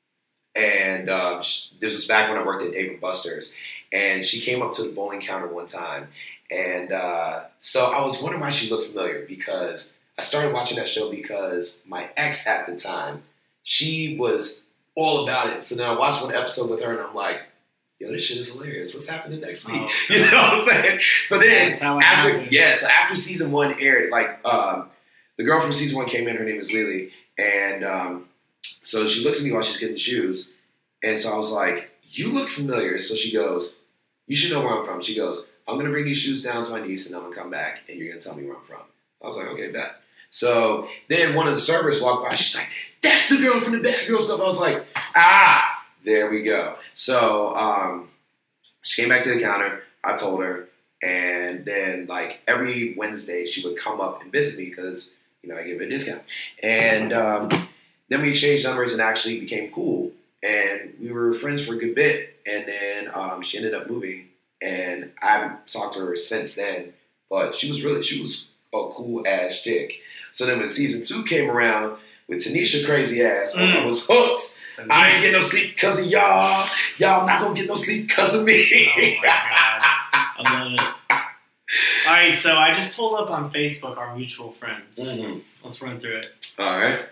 And um, she, this was back when I worked at Dave and Buster's. And she came up to the bowling counter one time. And uh, so I was wondering why she looked familiar, because I started watching that show because my ex at the time, she was all about it. So then I watched one episode with her and I'm like, yo, this shit is hilarious. What's happening next week? Oh, you know what I'm saying? So then That's how it after happened. yeah, so after season one aired, like um, the girl from season one came in, her name is Lily, and um, so she looks at me while she's getting shoes, and so I was like, you look familiar. So she goes, you should know where I'm from. She goes, I'm gonna bring these shoes down to my niece and I'm gonna come back and you're gonna tell me where I'm from. I was like, okay, bet. So then one of the servers walked by, she's like, that's the girl from the Bad Girl stuff. I was like, ah, there we go. So um, she came back to the counter. I told her, and then like every Wednesday she would come up and visit me because you know I gave her a discount. And um, then we exchanged numbers and actually became cool. And we were friends for a good bit. And then um, she ended up moving, and I haven't talked to her since then. But she was really she was a cool ass chick. So then when season two came around with Tanisha crazy ass, Mm. I was hooked. I ain't get no sleep because of y'all. Y'all not gonna get no sleep because of me. Oh my God. I love it. All right, so I just pulled up on Facebook our mutual friends. Mhm. Let's run through it. All right.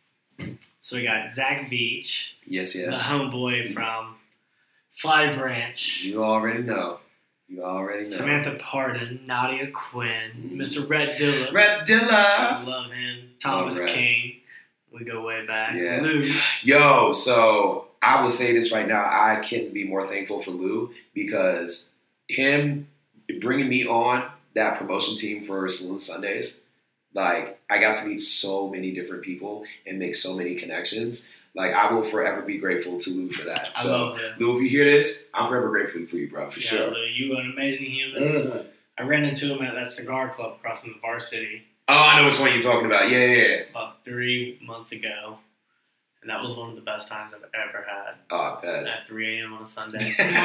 So we got Zach Beach, Yes, the yes. homeboy from Fly Branch, You already know. You already know. Samantha Pardon, Nadia Quinn, Mhm. Mister Rhett Dilla. Rhett I Dilla. love him. Thomas Love Rhett. King. We go way back. Yeah. Lou. Yo, so I will say this right now. I couldn't be more thankful for Lou because him bringing me on that promotion team for Saloon Sundays, like I got to meet so many different people and make so many connections. Like I will forever be grateful to Lou for that. I So love him. Lou, if you hear this, I'm forever grateful for you, bro, for Yeah, sure. Lou, you an amazing human. Mhm. I ran into him at that cigar club across from the Varsity Oh, I know which one you're talking about. Yeah, yeah, yeah. about three months ago. And that was one of the best times I've ever had. Oh, I bet. At three a.m. on a Sunday.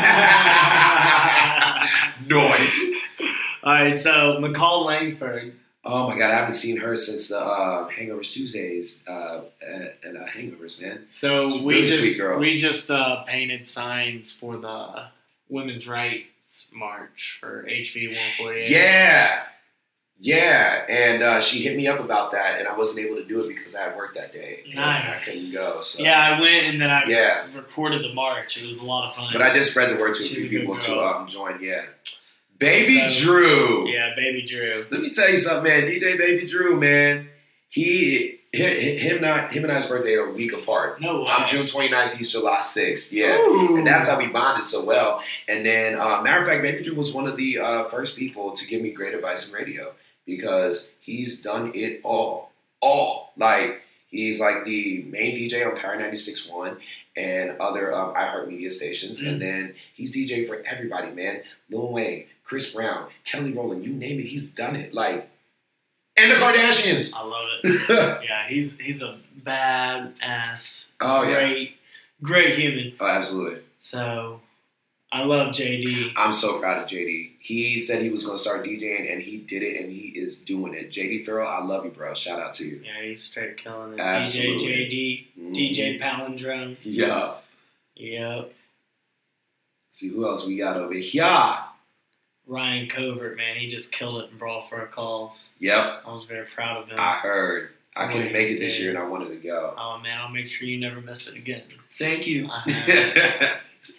Noise. All right, so McCall Langford. Oh my God, I haven't seen her since the uh, Hangovers Tuesdays uh, at, at uh, Hangovers, man. So She's we really just sweet girl. we just uh, painted signs for the Women's Rights March for H B one forty-eight. Yeah, yeah, and uh, she hit me up about that, and I wasn't able to do it because I had work that day. And I Nice. couldn't go. So. Yeah, I went and then I Yeah. recorded the march. It was a lot of fun. But I did spread the word to a She's few a good people to girl. um, join. Yeah, Baby So- Drew. Yeah, Baby Drew. Let me tell you something, man. D J Baby Drew, man. He, him, him, not him and I's birthday are a week apart. No way. I'm June twenty-ninth, he's July sixth. Yeah. Ooh. And that's how we bonded so well. And then, uh, matter of fact, Baby Drew was one of the uh, first people to give me great advice in radio because he's done it all. All. Like, he's like the main D J on Power ninety-six point one and other um, iHeartMedia stations. Mm. And then he's D J for everybody, man. Lil Wayne, Chris Brown, Kelly Rowland, you name it, he's done it. Like, and the Kardashians. I love it. Yeah, he's he's a bad ass. Oh, yeah. Great, great human. Oh, absolutely. So I love J D. I'm so proud of J D. He said he was going to start DJing, and he did it, and he is doing it. J D Farrell, I love you, bro. Shout out to you. Yeah, he's straight killing it. Absolutely. D J J D, Mhm. D J Palindrome. Yeah. Yep. See who else we got over here. Ryan Covert, man, he just killed it in Brawl for a Cause. Yep, I was very proud of him. I heard. I couldn't Boy, make it he this did. year, and I wanted to go. Oh man, I'll make sure you never miss it again. Thank you. I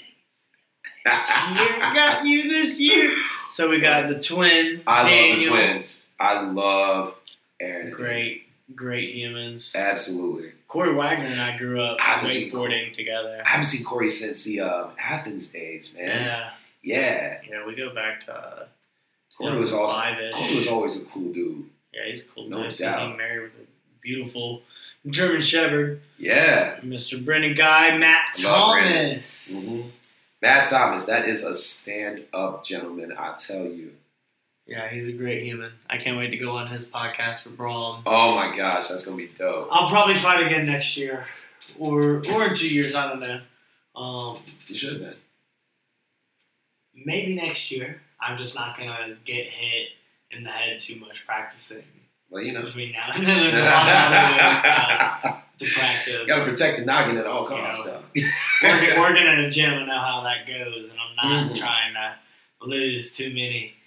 have. Got you this year. So we got the twins. I Daniel, love the twins. I love Aaron. and Great, great humans. Aaron. Absolutely. Corey Wagner and I grew up I haven't seen wakeboarding together. I haven't seen Corey since the um, Athens days, man. Yeah, Yeah. yeah, we go back to uh, Corey was awesome. five-ish. Corey was always a cool dude. Yeah, he's cool. No Nice doubt. being married with a beautiful German Shepherd, Yeah. Mister Brennan Guy, Matt I love Brennan. Thomas. Mhm. Matt Thomas, that is a stand-up gentleman, I tell you. Yeah, he's a great human. I can't wait to go on his podcast for Brawl. Oh my gosh, that's gonna be dope. I'll probably fight again next year, or or in two years. I don't know. Um, You should, man. maybe next year. I'm just not gonna get hit in the head too much practicing Well, you know. between now and then. There's a lot of other stuff to practice. Gotta protect the noggin at all costs, You though. working, working in a gym, I know how that goes, and I'm not Mhm. trying to lose too many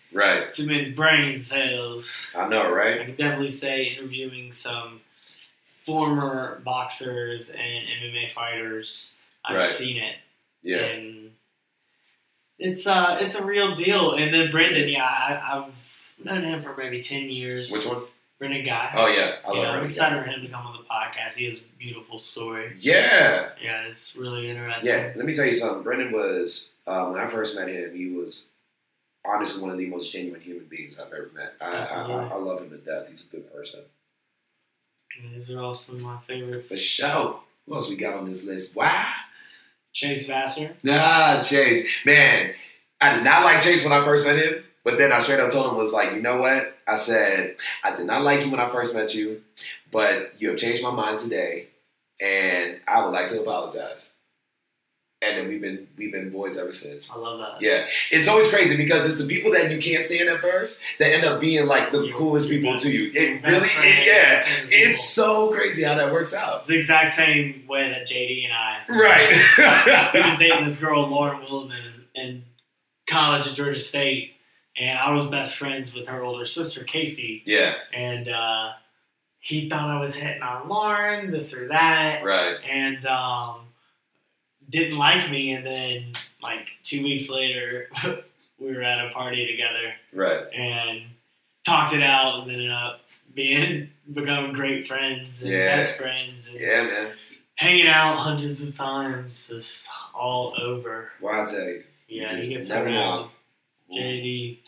Right. too many brain cells. I know, I right? could definitely say interviewing some former boxers and M M A fighters. I've Right. seen it. Yeah. And it's uh it's a real deal. And then Brendan, yeah, I, I've known him for maybe ten years. Which one? Brendan Guy. Oh yeah, I love yeah, I'm Brendan excited for him to come on the podcast. He has a beautiful story. Yeah. Yeah, it's really interesting. Yeah. Let me tell you something. Brendan was um, when I first met him. He was honestly one of the most genuine human beings I've ever met. I, I, Absolutely. I, I love him to death. He's a good person. Yeah, these are also my favorites. The show. Who else we got on this list? Wow. Chase Vassar. Nah, Chase. Man, I did not like Chase when I first met him. But then I straight up told him, was like, you know what? I said, I did not like you when I first met you, but you have changed my mind today, and I would like to apologize. And then we've been we've been boys ever since. I love that. Yeah. It's always crazy because it's the people that you can't stand at first that end up being like the Your coolest people best- to you. It best really, friend it, yeah. and people. It's so crazy how that works out. It's the exact same way that J D and I. Right. We was dating this girl, Lauren Williman, in college at Georgia State, and I was best friends with her older sister, Casey. Yeah. And uh, he thought I was hitting on Lauren, this or that, Right. and um, didn't like me. And then, like two weeks later, we were at a party together Right. and talked it out, and ended up being becoming great friends and Yeah. best friends, and Yeah, man. hanging out hundreds of times. It's all over. Well, I tell you. Yeah, You he just gets never around. know. J D.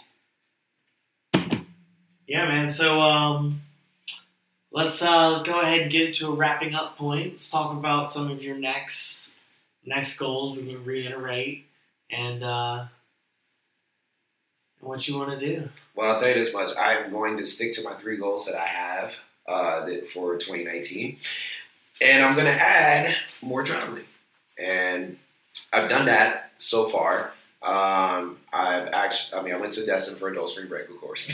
Yeah, man. So um, let's uh, go ahead and get into a wrapping up point. Let's talk about some of your next next goals. We can reiterate and uh, what you want to do. Well, I'll tell you this much. I'm going to stick to my three goals that I have uh, that for twenty nineteen. And I'm going to add more traveling. And I've done that so far. Um, I've actually, I mean, I went to Destin for adult spring break, of course.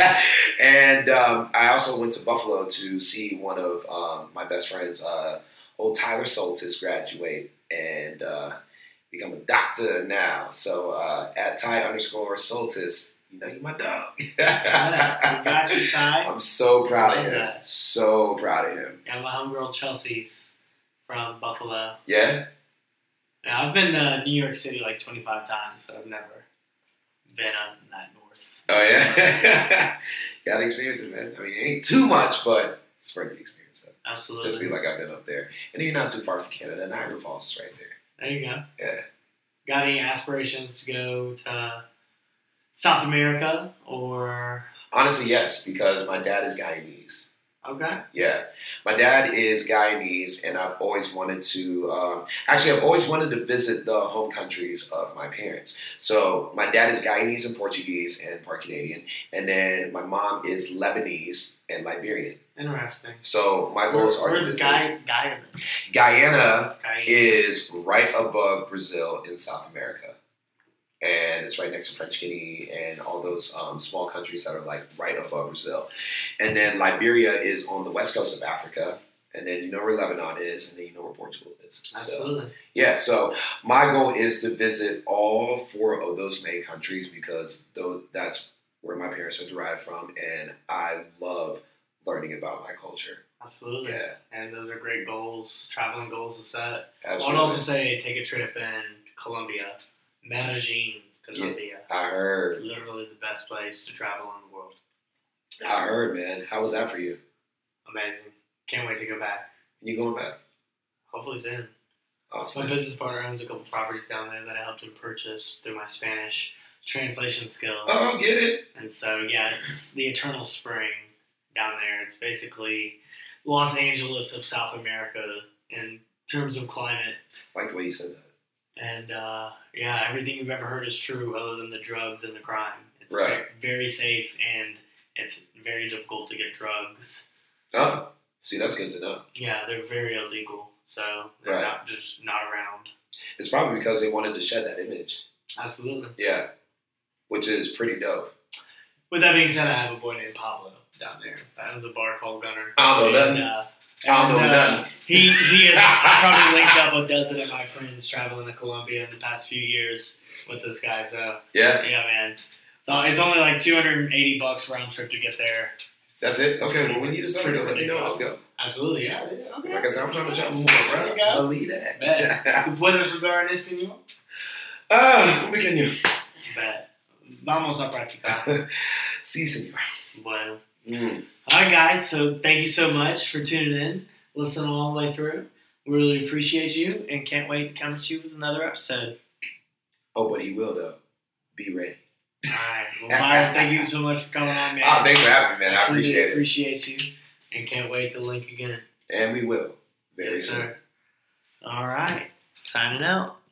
And um, I also went to Buffalo to see one of um, my best friends, uh, old Tyler Soltis, graduate and uh, become a doctor now. So uh, at Ty underscore Soltis, you know, you're my dog. Yeah, we got you, Ty. I'm so proud Love of him. that. So proud of him. Yeah, my homegirl Chelsea's from Buffalo. Yeah? Yeah, I've been to New York City like twenty-five times, but I've never been up that north. Oh, yeah? Gotta experience it, man. I mean, it ain't too much, but it's worth the experience. So Absolutely. just be like I've been up there. And you're not too far from Canada. Niagara Falls is right there. There you go. Yeah. Got any aspirations to go to South America or? Honestly, yes, because my dad is Guyanese. Okay. Yeah. My dad is Guyanese, and I've always wanted to, um, actually, I've always wanted to visit the home countries of my parents. So my dad is Guyanese and Portuguese and part Canadian, and then my mom is Lebanese and Liberian. Interesting. So my goals are to Where's visit. Guy, Guyana? Guyana Guyana. is right above Brazil in South America. And it's right next to French Guinea and all those um, small countries that are like right above Brazil. And then Liberia is on the west coast of Africa. And then you know where Lebanon is, and then you know where Portugal is. So, Absolutely. yeah, so my goal is to visit all four of those main countries because though that's where my parents are derived from, and I love learning about my culture. Absolutely. Yeah, And those are great goals, traveling goals to set. I absolutely. would also say take a trip in Colombia, Medellin, Colombia. I heard. Literally the best place to travel in the world. I heard, man. How was that for you? Amazing. Can't wait to go back. You going back? Hopefully soon. My Awesome. business partner owns a couple properties down there that I helped him purchase through my Spanish translation skills. Oh, get it? And so, yeah, it's the Eternal Spring down there. It's basically Los Angeles of South America in terms of climate. Like the way you said that. And, uh, yeah, everything you've ever heard is true other than the drugs and the crime. It's Right. very, very safe, and it's very difficult to get drugs. Oh, see, that's good to know. Yeah, they're very illegal, so they're Right. not just not around. It's probably because they wanted to shed that image. Absolutely. Yeah, which is pretty dope. With that being said, I have a boy named Pablo down there that owns a bar called Gunner. I don't know And, nothing. uh, I don't know and, uh, nothing. He he has I probably linked up a dozen of my friends traveling to Colombia in the past few years with this guy. So Yeah, yeah, man, So it's only like two hundred eighty bucks round trip to get there. That's it? Okay, well, when you decide to go, let me know. I'll go. Absolutely, yeah. yeah. Okay. Like I said, I'm trying to travel more, There bro. you go. Believe that. Bet. ¿Tú puedes jugar en español? Ah, un pequeño. Bet. Vamos a practicar. Sí, señor. Bueno. Mm. All right, guys. So thank you so much for tuning in, listening all the way through. We really appreciate you and can't wait to come at you with another episode. Oh, but he will, though. Be ready. All right. Well, Byron, thank you so much for coming on, man. Oh, thanks for having me, man. I truly appreciate it. appreciate you and can't wait to link again. And we will. Very Yes, soon. sir. All right. Signing out.